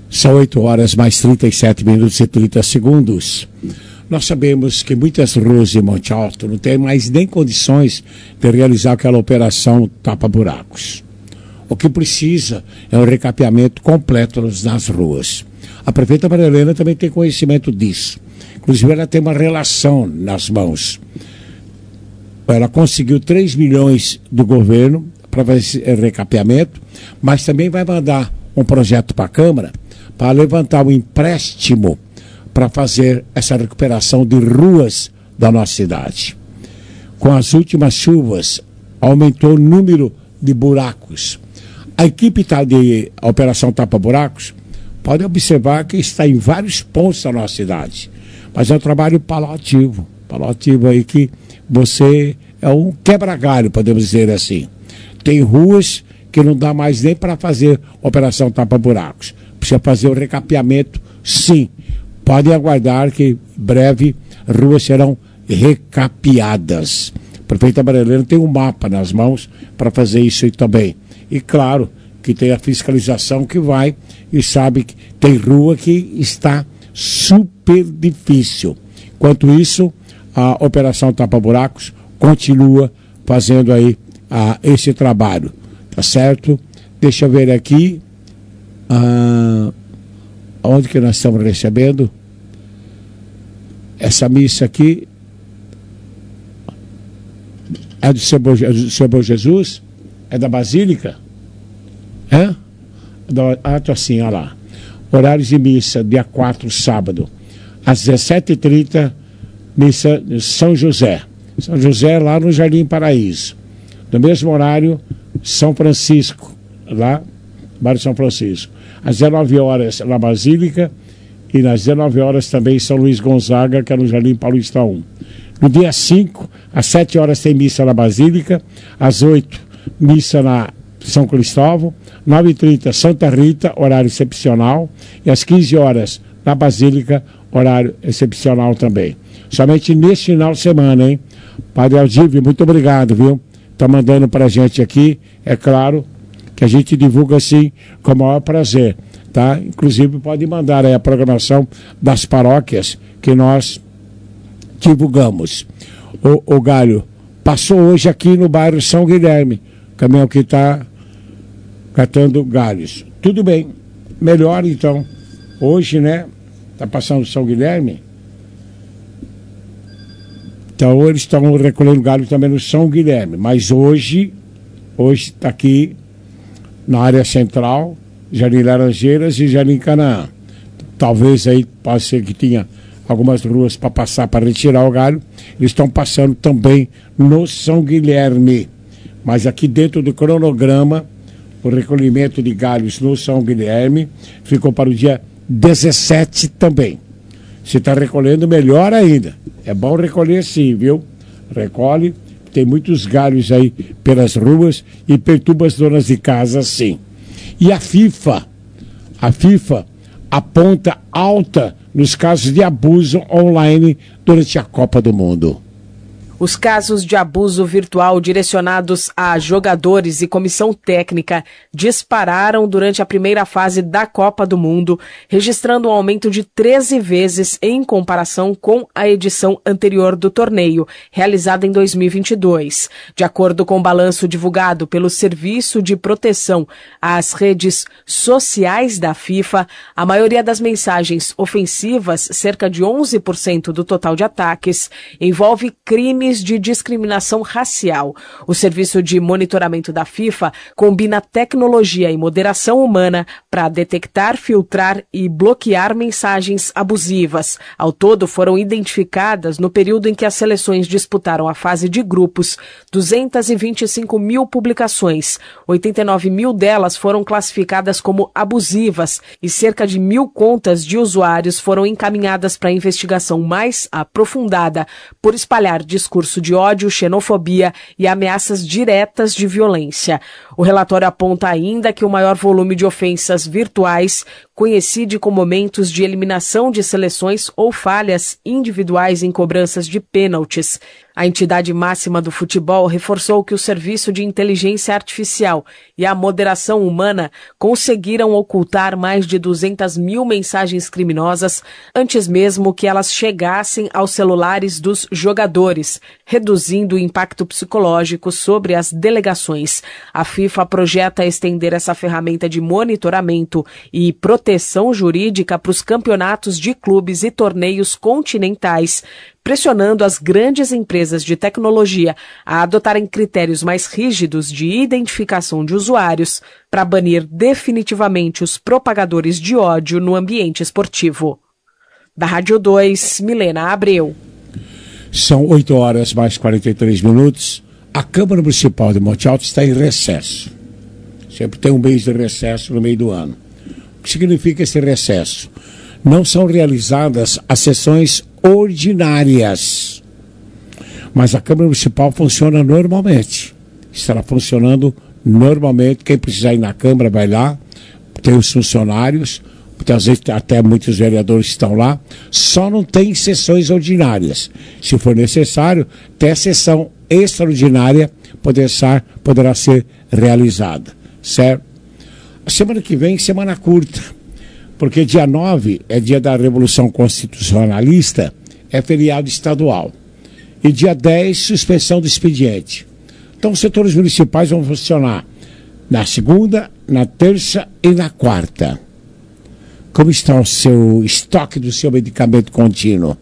São oito horas mais trinta e sete minutos e trinta segundos. Nós sabemos que muitas ruas de Monte Alto não têm mais nem condições de realizar aquela operação tapa-buracos. O que precisa é um recapeamento completo nas ruas. A prefeita Maria Helena também tem conhecimento disso. Inclusive, ela tem uma relação nas mãos. Ela conseguiu três milhões do governo para fazer esse recapeamento, mas também vai mandar um projeto para a Câmara para levantar um empréstimo para fazer essa recuperação de ruas da nossa cidade. Com as últimas chuvas, aumentou o número de buracos. A equipe tá de a Operação Tapa Buracos pode observar que está em vários pontos da nossa cidade, mas é um trabalho paliativo, paliativo aí que você é um quebra-galho, podemos dizer assim. Tem ruas que não dá mais nem para fazer Operação Tapa Buracos. Precisa fazer o recapeamento, sim. Podem aguardar que em breve ruas serão recapeadas. A prefeita Maria Helena tem um mapa nas mãos para fazer isso aí também. E claro que tem a fiscalização que vai e sabe que tem rua que está super difícil. Enquanto isso, a Operação Tapa Buracos continua fazendo aí ah, esse trabalho. Tá certo? Deixa eu ver aqui. Ah, onde que nós estamos recebendo? Essa missa aqui é do seu Bom Jesus? É da Basílica? É? Ah, tô assim, olha lá. Horários de missa, dia quatro, sábado. Às dezessete e trinta, missa de São José. São José lá no Jardim Paraíso. No mesmo horário, São Francisco, lá, bairro São Francisco. Às dezenove horas, na Basílica. E nas dezenove horas também São Luís Gonzaga, que é no Jardim Paulista um. No dia cinco, às sete horas tem missa na Basílica. Às oito, missa na São Cristóvão. nove e trinta, Santa Rita, horário excepcional. E às quinze horas, na Basílica, horário excepcional também. Somente neste final de semana, hein? Padre Aldívio, muito obrigado, viu? Está mandando para a gente aqui. É claro que a gente divulga assim com o maior prazer. Tá? Inclusive pode mandar aí a programação das paróquias que nós divulgamos. O, o Galho passou hoje aqui no bairro São Guilherme, caminhão que está catando galhos. Tudo bem, melhor então. Hoje, né? Está passando São Guilherme. Então eles estão recolhendo galho também no São Guilherme. Mas hoje, hoje está aqui na área central, Jardim Laranjeiras e Jardim Canaã. Talvez aí pode ser que tinha algumas ruas para passar para retirar o galho. Eles estão passando também no São Guilherme. Mas aqui dentro do cronograma, o recolhimento de galhos no São Guilherme ficou para o dia dezessete também. Se está recolhendo, melhor ainda. É bom recolher sim, viu? Recolhe, tem muitos galhos aí pelas ruas e perturba as donas de casa sim. E a FIFA, a FIFA aponta alta nos casos de abuso online durante a Copa do Mundo. Os casos de abuso virtual direcionados a jogadores e comissão técnica dispararam durante a primeira fase da Copa do Mundo, registrando um aumento de treze vezes em comparação com a edição anterior do torneio, realizada em dois mil e vinte e dois. De acordo com o balanço divulgado pelo Serviço de Proteção às Redes Sociais da FIFA, a maioria das mensagens ofensivas, cerca de onze por cento do total de ataques, envolve crimes de discriminação racial. O Serviço de Monitoramento da FIFA combina tecnologia e moderação humana para detectar, filtrar e bloquear mensagens abusivas. Ao todo, foram identificadas, no período em que as seleções disputaram a fase de grupos, duzentas e vinte e cinco mil publicações. oitenta e nove mil delas foram classificadas como abusivas e cerca de mil contas de usuários foram encaminhadas para investigação mais aprofundada por espalhar discursos de ódio, xenofobia e ameaças diretas de violência. O relatório aponta ainda que o maior volume de ofensas virtuais coincide com momentos de eliminação de seleções ou falhas individuais em cobranças de pênaltis. A entidade máxima do futebol reforçou que o serviço de inteligência artificial e a moderação humana conseguiram ocultar mais de duzentas mil mensagens criminosas antes mesmo que elas chegassem aos celulares dos jogadores, reduzindo o impacto psicológico sobre as delegações. A FIFA projeta estender essa ferramenta de monitoramento e proteção jurídica para os campeonatos de clubes e torneios continentais, pressionando as grandes empresas de tecnologia a adotarem critérios mais rígidos de identificação de usuários para banir definitivamente os propagadores de ódio no ambiente esportivo. Da Rádio dois, Milena Abreu. São oito horas mais quarenta e três minutos. A Câmara Municipal de Monte Alto está em recesso. Sempre tem um mês de recesso no meio do ano. O que significa esse recesso? Não são realizadas as sessões ordinárias, mas a Câmara Municipal funciona normalmente. Estará funcionando normalmente. Quem precisar ir na Câmara vai lá, tem os funcionários, muitas vezes até muitos vereadores estão lá. Só não tem sessões ordinárias. Se for necessário, até a sessão extraordinária poderá ser, poderá ser realizada, certo? A semana que vem, semana curta, porque dia nove é dia da Revolução Constitucionalista, é feriado estadual. E dia dez, suspensão do expediente. Então, os setores municipais vão funcionar na segunda, na terça e na quarta. Como está o seu estoque do seu medicamento contínuo?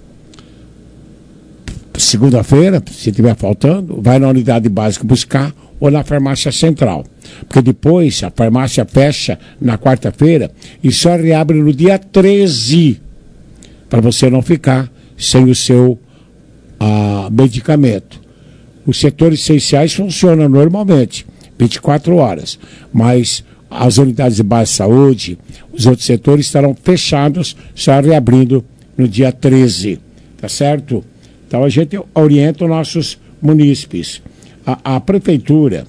Segunda-feira, se estiver faltando, vai na unidade básica buscar ou na farmácia central. Porque depois a farmácia fecha na quarta-feira e só reabre no dia treze, para você não ficar sem o seu uh, medicamento. Os setores essenciais funcionam normalmente, vinte e quatro horas, mas as unidades de base de saúde, os outros setores estarão fechados, só reabrindo no dia treze, tá certo? Então a gente orienta os nossos munícipes. A, a prefeitura,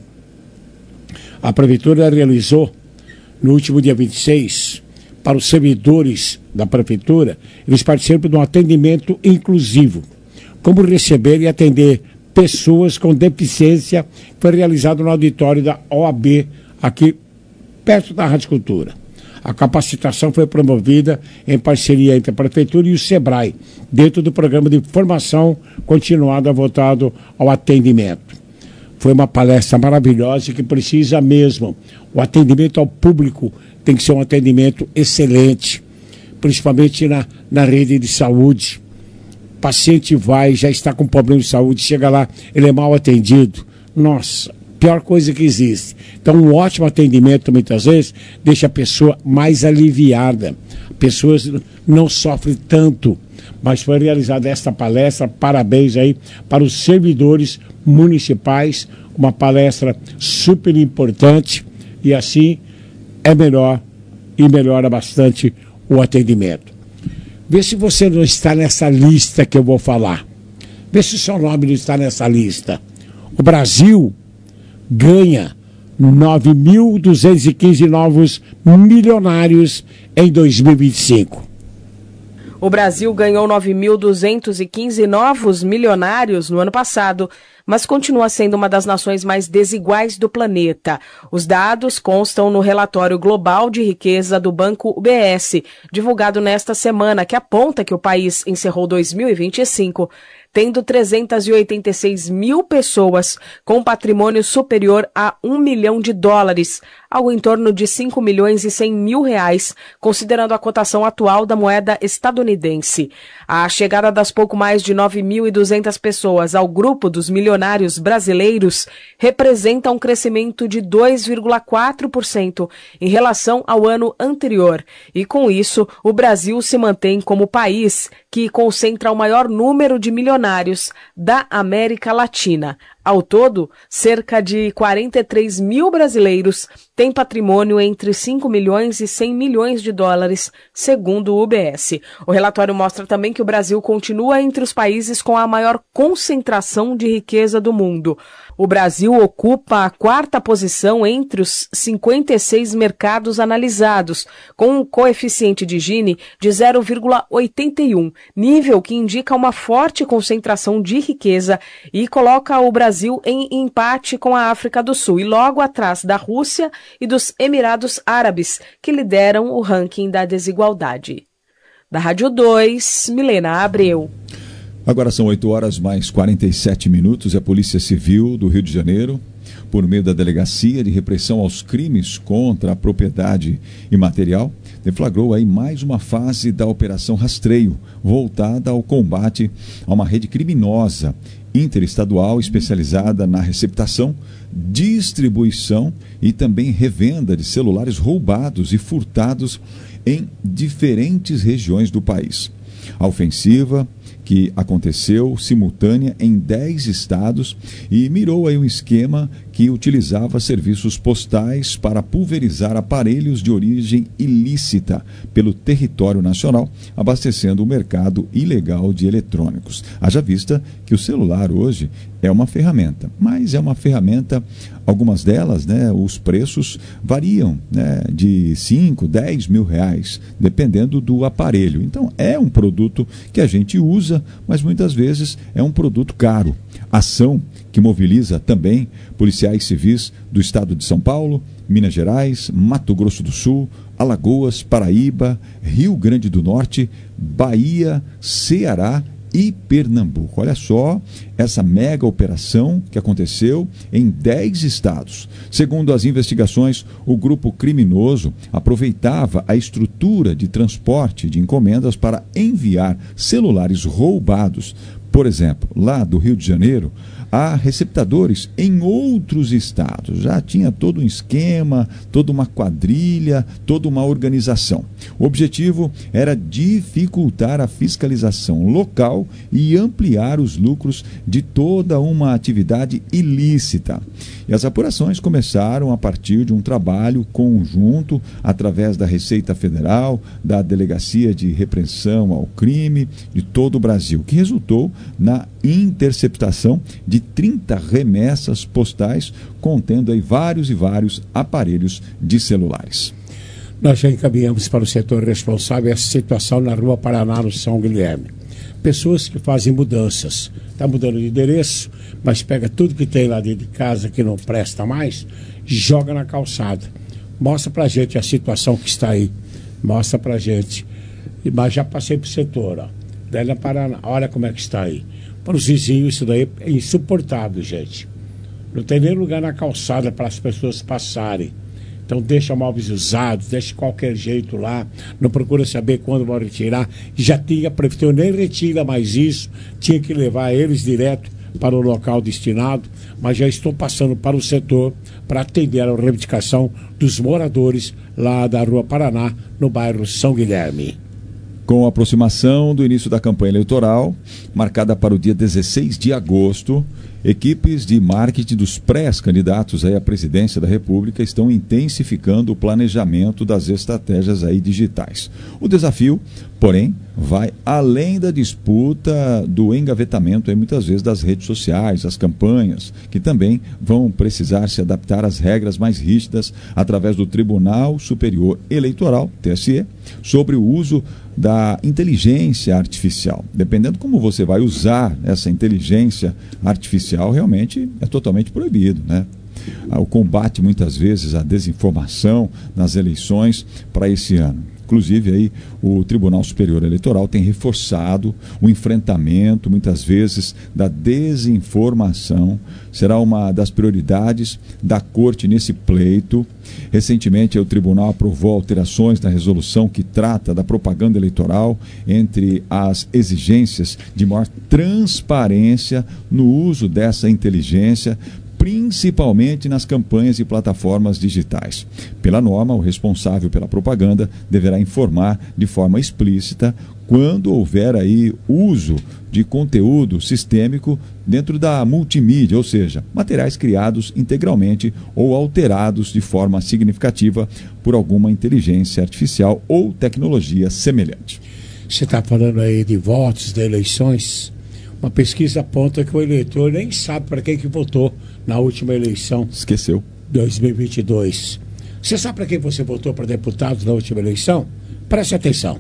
a prefeitura realizou no último dia vinte e seis, para os servidores da prefeitura, eles participam de um atendimento inclusivo. Como receber e atender pessoas com deficiência, foi realizado no auditório da O A B, aqui perto da Rádio Cultura. A capacitação foi promovida em parceria entre a prefeitura e o SEBRAE, dentro do programa de formação continuada voltado ao atendimento. Foi uma palestra maravilhosa que precisa mesmo. O atendimento ao público tem que ser um atendimento excelente, principalmente na, na rede de saúde. O paciente vai, já está com problema de saúde, chega lá, ele é mal atendido. Nossa, pior coisa que existe. Então, um ótimo atendimento, muitas vezes, deixa a pessoa mais aliviada. Pessoas não sofrem tanto. Mas foi realizada esta palestra, parabéns aí para os servidores municipais, uma palestra super importante, e assim é melhor e melhora bastante o atendimento. Vê se você não está nessa lista que eu vou falar. Vê se o seu nome não está nessa lista. O Brasil ganha nove mil duzentos e quinze novos milionários em dois mil e vinte e cinco. O Brasil ganhou nove mil duzentos e quinze novos milionários no ano passado, mas continua sendo uma das nações mais desiguais do planeta. Os dados constam no relatório global de riqueza do Banco U B S, divulgado nesta semana, que aponta que o país encerrou dois mil e vinte e cinco tendo trezentas e oitenta e seis mil pessoas com patrimônio superior a um milhão de dólares, algo em torno de cinco milhões e cem mil reais, considerando a cotação atual da moeda estadunidense. A chegada das pouco mais de nove mil e duzentas pessoas ao grupo dos milionários brasileiros representa um crescimento de dois vírgula quatro por cento em relação ao ano anterior. E com isso, o Brasil se mantém como o país que concentra o maior número de milionários da América Latina. Ao todo, cerca de quarenta e três mil brasileiros têm patrimônio entre cinco milhões e cem milhões de dólares, segundo o U B S. O relatório mostra também que o Brasil continua entre os países com a maior concentração de riqueza do mundo. O Brasil ocupa a quarta posição entre os cinquenta e seis mercados analisados, com um coeficiente de Gini de zero vírgula oitenta e um, nível que indica uma forte concentração de riqueza e coloca o Brasil em empate com a África do Sul e logo atrás da Rússia e dos Emirados Árabes, que lideram o ranking da desigualdade. Da Rádio dois, Milena Abreu. Agora são oito horas mais quarenta e sete minutos. A Polícia Civil do Rio de Janeiro, por meio da Delegacia de Repressão aos Crimes contra a Propriedade Imaterial, deflagrou aí mais uma fase da Operação Rastreio, voltada ao combate a uma rede criminosa interestadual especializada na receptação, distribuição e também revenda de celulares roubados e furtados em diferentes regiões do país. A ofensiva, que aconteceu simultânea em dez estados e mirou aí um esquema que utilizava serviços postais para pulverizar aparelhos de origem ilícita pelo território nacional, abastecendo o mercado ilegal de eletrônicos. Haja vista que o celular hoje é uma ferramenta, mas é uma ferramenta, algumas delas, né, os preços variam, né, de cinco, dez mil reais, dependendo do aparelho. Então é um produto que a gente usa, mas muitas vezes é um produto caro. Ação que mobiliza também policiais civis do estado de São Paulo, Minas Gerais, Mato Grosso do Sul, Alagoas, Paraíba, Rio Grande do Norte, Bahia, Ceará e Pernambuco. Olha só essa mega operação que aconteceu em dez estados. Segundo as investigações, o grupo criminoso aproveitava a estrutura de transporte de encomendas para enviar celulares roubados. Por exemplo, lá do Rio de Janeiro, há receptadores em outros estados. Já tinha todo um esquema, toda uma quadrilha, toda uma organização. O objetivo era dificultar a fiscalização local e ampliar os lucros de toda uma atividade ilícita. E as apurações começaram a partir de um trabalho conjunto através da Receita Federal, da Delegacia de Repressão ao Crime de todo o Brasil, que resultou na interceptação de trinta remessas postais contendo aí vários e vários aparelhos de celulares. Nós já encaminhamos para o setor responsável essa situação na Rua Paraná, no São Guilherme. Pessoas que fazem mudanças. Está mudando de endereço, mas pega tudo que tem lá dentro de casa que não presta mais, joga na calçada. Mostra pra gente a situação que está aí. Mostra pra gente. Mas já passei pro setor, ó. Daí na Paraná, olha como é que está aí. Para os vizinhos, isso daí é insuportável, gente. Não tem nem lugar na calçada para as pessoas passarem. Então deixa móveis usados, deixa de qualquer jeito lá, não procura saber quando vão retirar. Já tinha, a prefeitura nem retira mais isso, tinha que levar eles direto para o local destinado, mas já estou passando para o setor para atender a reivindicação dos moradores lá da Rua Paraná, no bairro São Guilherme. Com a aproximação do início da campanha eleitoral, marcada para o dia dezesseis de agosto, equipes de marketing dos pré-candidatos à presidência da República estão intensificando o planejamento das estratégias aí digitais. O desafio, porém, vai além da disputa do engavetamento aí, muitas vezes das redes sociais, as campanhas, que também vão precisar se adaptar às regras mais rígidas através do Tribunal Superior Eleitoral, T S E, sobre o uso da inteligência artificial. Dependendo como você vai usar essa inteligência artificial, realmente é totalmente proibido, né? O combate, muitas vezes, à desinformação nas eleições para esse ano. Inclusive, aí, o Tribunal Superior Eleitoral tem reforçado o enfrentamento, muitas vezes, da desinformação. Será uma das prioridades da Corte nesse pleito. Recentemente, o Tribunal aprovou alterações na resolução que trata da propaganda eleitoral, entre as exigências de maior transparência no uso dessa inteligência, principalmente nas campanhas e plataformas digitais. Pela norma, o responsável pela propaganda deverá informar de forma explícita quando houver aí uso de conteúdo sistêmico dentro da multimídia, ou seja, materiais criados integralmente ou alterados de forma significativa por alguma inteligência artificial ou tecnologia semelhante. Você está falando aí de votos, de eleições. Uma pesquisa aponta que o eleitor nem sabe para quem que votou na última eleição. Esqueceu. dois mil e vinte e dois. Você sabe para quem você votou para deputado na última eleição? Preste atenção.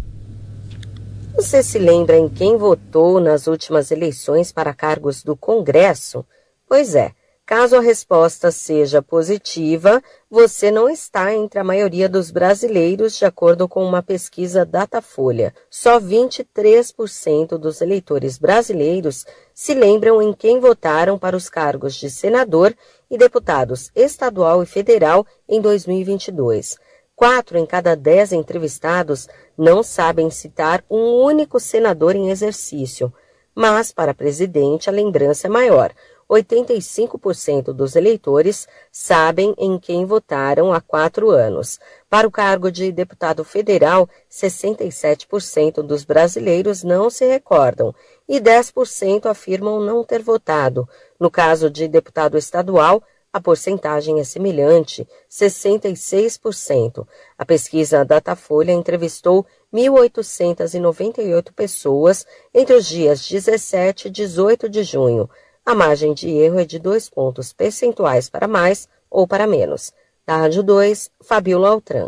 Você se lembra em quem votou nas últimas eleições para cargos do Congresso? Pois é, caso a resposta seja positiva, você não está entre a maioria dos brasileiros, de acordo com uma pesquisa Datafolha. Só vinte e três por cento dos eleitores brasileiros se lembram em quem votaram para os cargos de senador e deputados estadual e federal em dois mil e vinte e dois. Quatro em cada dez entrevistados não sabem citar um único senador em exercício. Mas, para presidente, a lembrança é maior. oitenta e cinco por cento dos eleitores sabem em quem votaram há quatro anos. Para o cargo de deputado federal, sessenta e sete por cento dos brasileiros não se recordam e dez por cento afirmam não ter votado. No caso de deputado estadual, a porcentagem é semelhante, sessenta e seis por cento. A pesquisa Datafolha entrevistou mil oitocentas e noventa e oito pessoas entre os dias dezessete e dezoito de junho. A margem de erro é de dois pontos percentuais para mais ou para menos. Da Rádio dois, Fabiola Altran.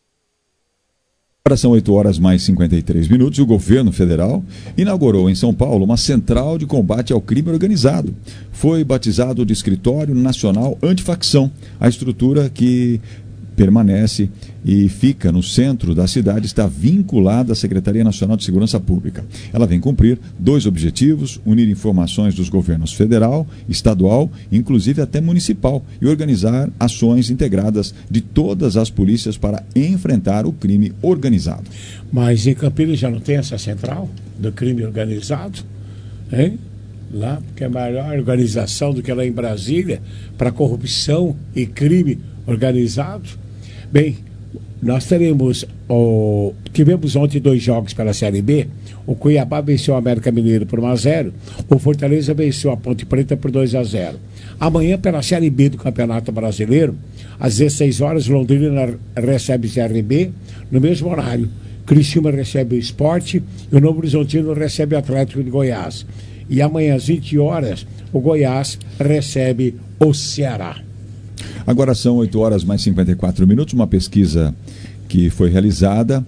Agora são oito horas mais cinquenta e três minutos e o governo federal inaugurou em São Paulo uma central de combate ao crime organizado. Foi batizado de Escritório Nacional Antifacção, a estrutura que permanece e fica no centro da cidade, está vinculada à Secretaria Nacional de Segurança Pública. Ela vem cumprir dois objetivos: unir informações dos governos federal, estadual, inclusive até municipal, e organizar ações integradas de todas as polícias para enfrentar o crime organizado. Mas em Campinas já não tem essa central do crime organizado? Hein? Lá, porque é a maior organização do que lá em Brasília para corrupção e crime organizado. Bem, nós teremos, o, tivemos ontem dois jogos pela Série B. O Cuiabá venceu o América Mineiro por um a zero, o Fortaleza venceu a Ponte Preta por dois a zero. Amanhã, pela Série B do Campeonato Brasileiro, às dezesseis horas, Londrina recebe o C R B, no mesmo horário. Criciúma recebe o Sport e o Novo Horizontino recebe o Atlético de Goiás. E amanhã, às vinte horas, o Goiás recebe o Ceará. Agora são oito horas mais cinquenta e quatro minutos. Uma pesquisa que foi realizada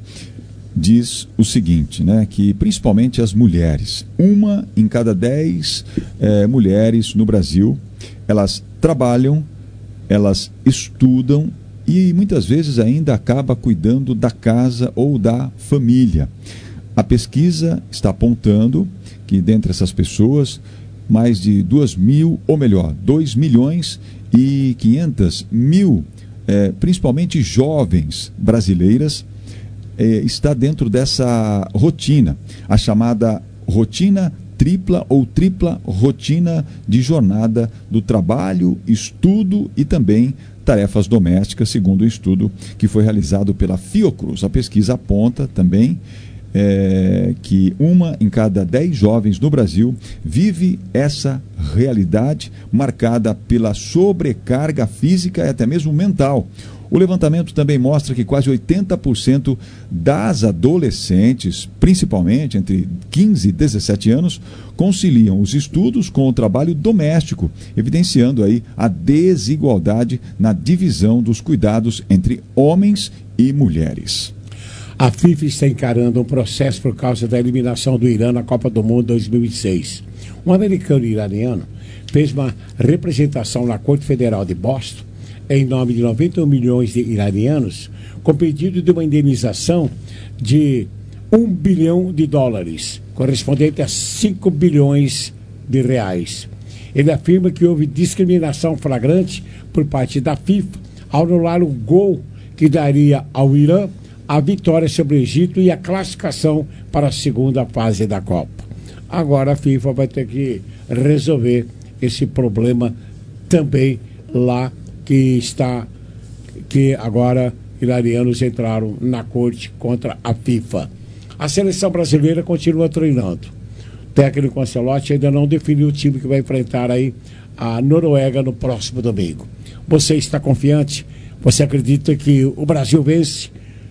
diz o seguinte, né, que principalmente as mulheres, uma em cada dez é, mulheres no Brasil, elas trabalham, elas estudam e muitas vezes ainda acaba cuidando da casa ou da família. A pesquisa está apontando que dentre essas pessoas, mais de duas mil, ou melhor, dois milhões e quinhentas mil, eh, principalmente jovens brasileiras, eh, está dentro dessa rotina, a chamada rotina tripla ou tripla rotina de jornada do trabalho, estudo e também tarefas domésticas, segundo um estudo que foi realizado pela Fiocruz. A pesquisa aponta também É, que uma em cada dez jovens no Brasil vive essa realidade marcada pela sobrecarga física e até mesmo mental. O levantamento também mostra que quase oitenta por cento das adolescentes, principalmente entre quinze e dezessete anos, conciliam os estudos com o trabalho doméstico, evidenciando aí a desigualdade na divisão dos cuidados entre homens e mulheres. A FIFA está encarando um processo por causa da eliminação do Irã na Copa do Mundo dois mil e seis. Um americano iraniano fez uma representação na Corte Federal de Boston, em nome de noventa e um milhões de iranianos, com pedido de uma indenização de um bilhão de dólares, correspondente a cinco bilhões de reais. Ele afirma que houve discriminação flagrante por parte da FIFA ao anular o gol que daria ao Irã a vitória sobre o Egito e a classificação para a segunda fase da Copa. Agora a FIFA vai ter que resolver esse problema também lá que está, que agora iranianos entraram na corte contra a FIFA. A seleção brasileira continua treinando. O técnico Ancelotti ainda não definiu o time que vai enfrentar aí a Noruega no próximo domingo. Você está confiante? Você acredita que o Brasil vence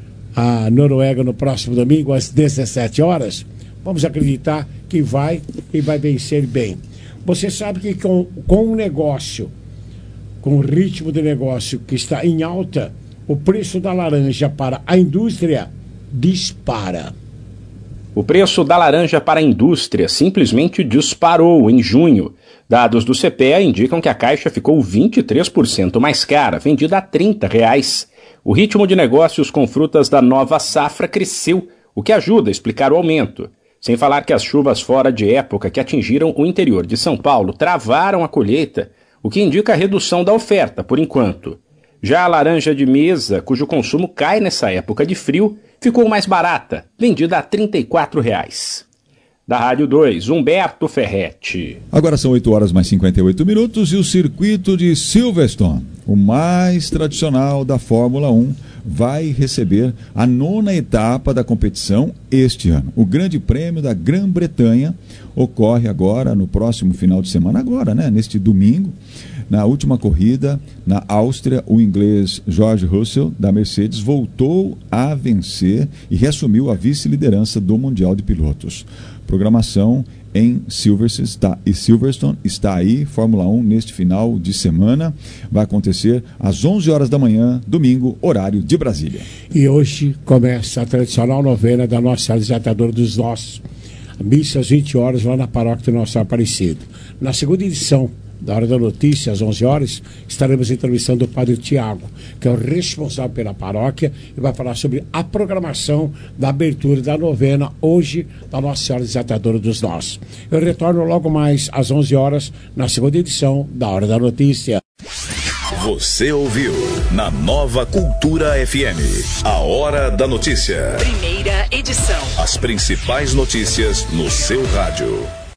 a Noruega no próximo domingo às dezessete horas? Vamos acreditar que vai e vai vencer bem. Você sabe que com, com um negócio, com o ritmo de negócio que está em alta, o preço da laranja para a indústria dispara. O preço da laranja para a indústria simplesmente disparou em junho. Dados do C P E A indicam que a caixa ficou vinte e três por cento mais cara, vendida a trinta reais. O ritmo de negócios com frutas da nova safra cresceu, o que ajuda a explicar o aumento. Sem falar que as chuvas fora de época que atingiram o interior de São Paulo travaram a colheita, o que indica a redução da oferta por enquanto. Já a laranja de mesa, cujo consumo cai nessa época de frio, ficou mais barata, vendida a trinta e quatro reais. Da Rádio dois, Humberto Ferretti. Agora são oito horas mais cinquenta e oito minutos e o circuito de Silverstone, o mais tradicional da Fórmula um, vai receber a nona etapa da competição este ano. O Grande Prêmio da Grã-Bretanha ocorre agora no próximo final de semana, agora, né? Neste domingo. Na última corrida, na Áustria, o inglês George Russell, da Mercedes, voltou a vencer e reassumiu a vice-liderança do Mundial de Pilotos. Programação em Silverstone está, e Silverstone está aí, Fórmula um, neste final de semana. Vai acontecer às onze horas da manhã, domingo, horário de Brasília. E hoje começa a tradicional novena da Nossa Senhora Desatadora dos Nossos. Missa às vinte horas lá na paróquia do Nosso Aparecido. Na segunda edição da Hora da Notícia, às onze horas, estaremos entrevistando o Padre Tiago, que é o responsável pela paróquia, e vai falar sobre a programação da abertura da novena, hoje, da Nossa Senhora Desatadora dos Nós. Eu retorno logo mais às onze horas, na segunda edição da Hora da Notícia. Você ouviu na Nova Cultura F M, a Hora da Notícia. Primeira edição. As principais notícias no seu rádio.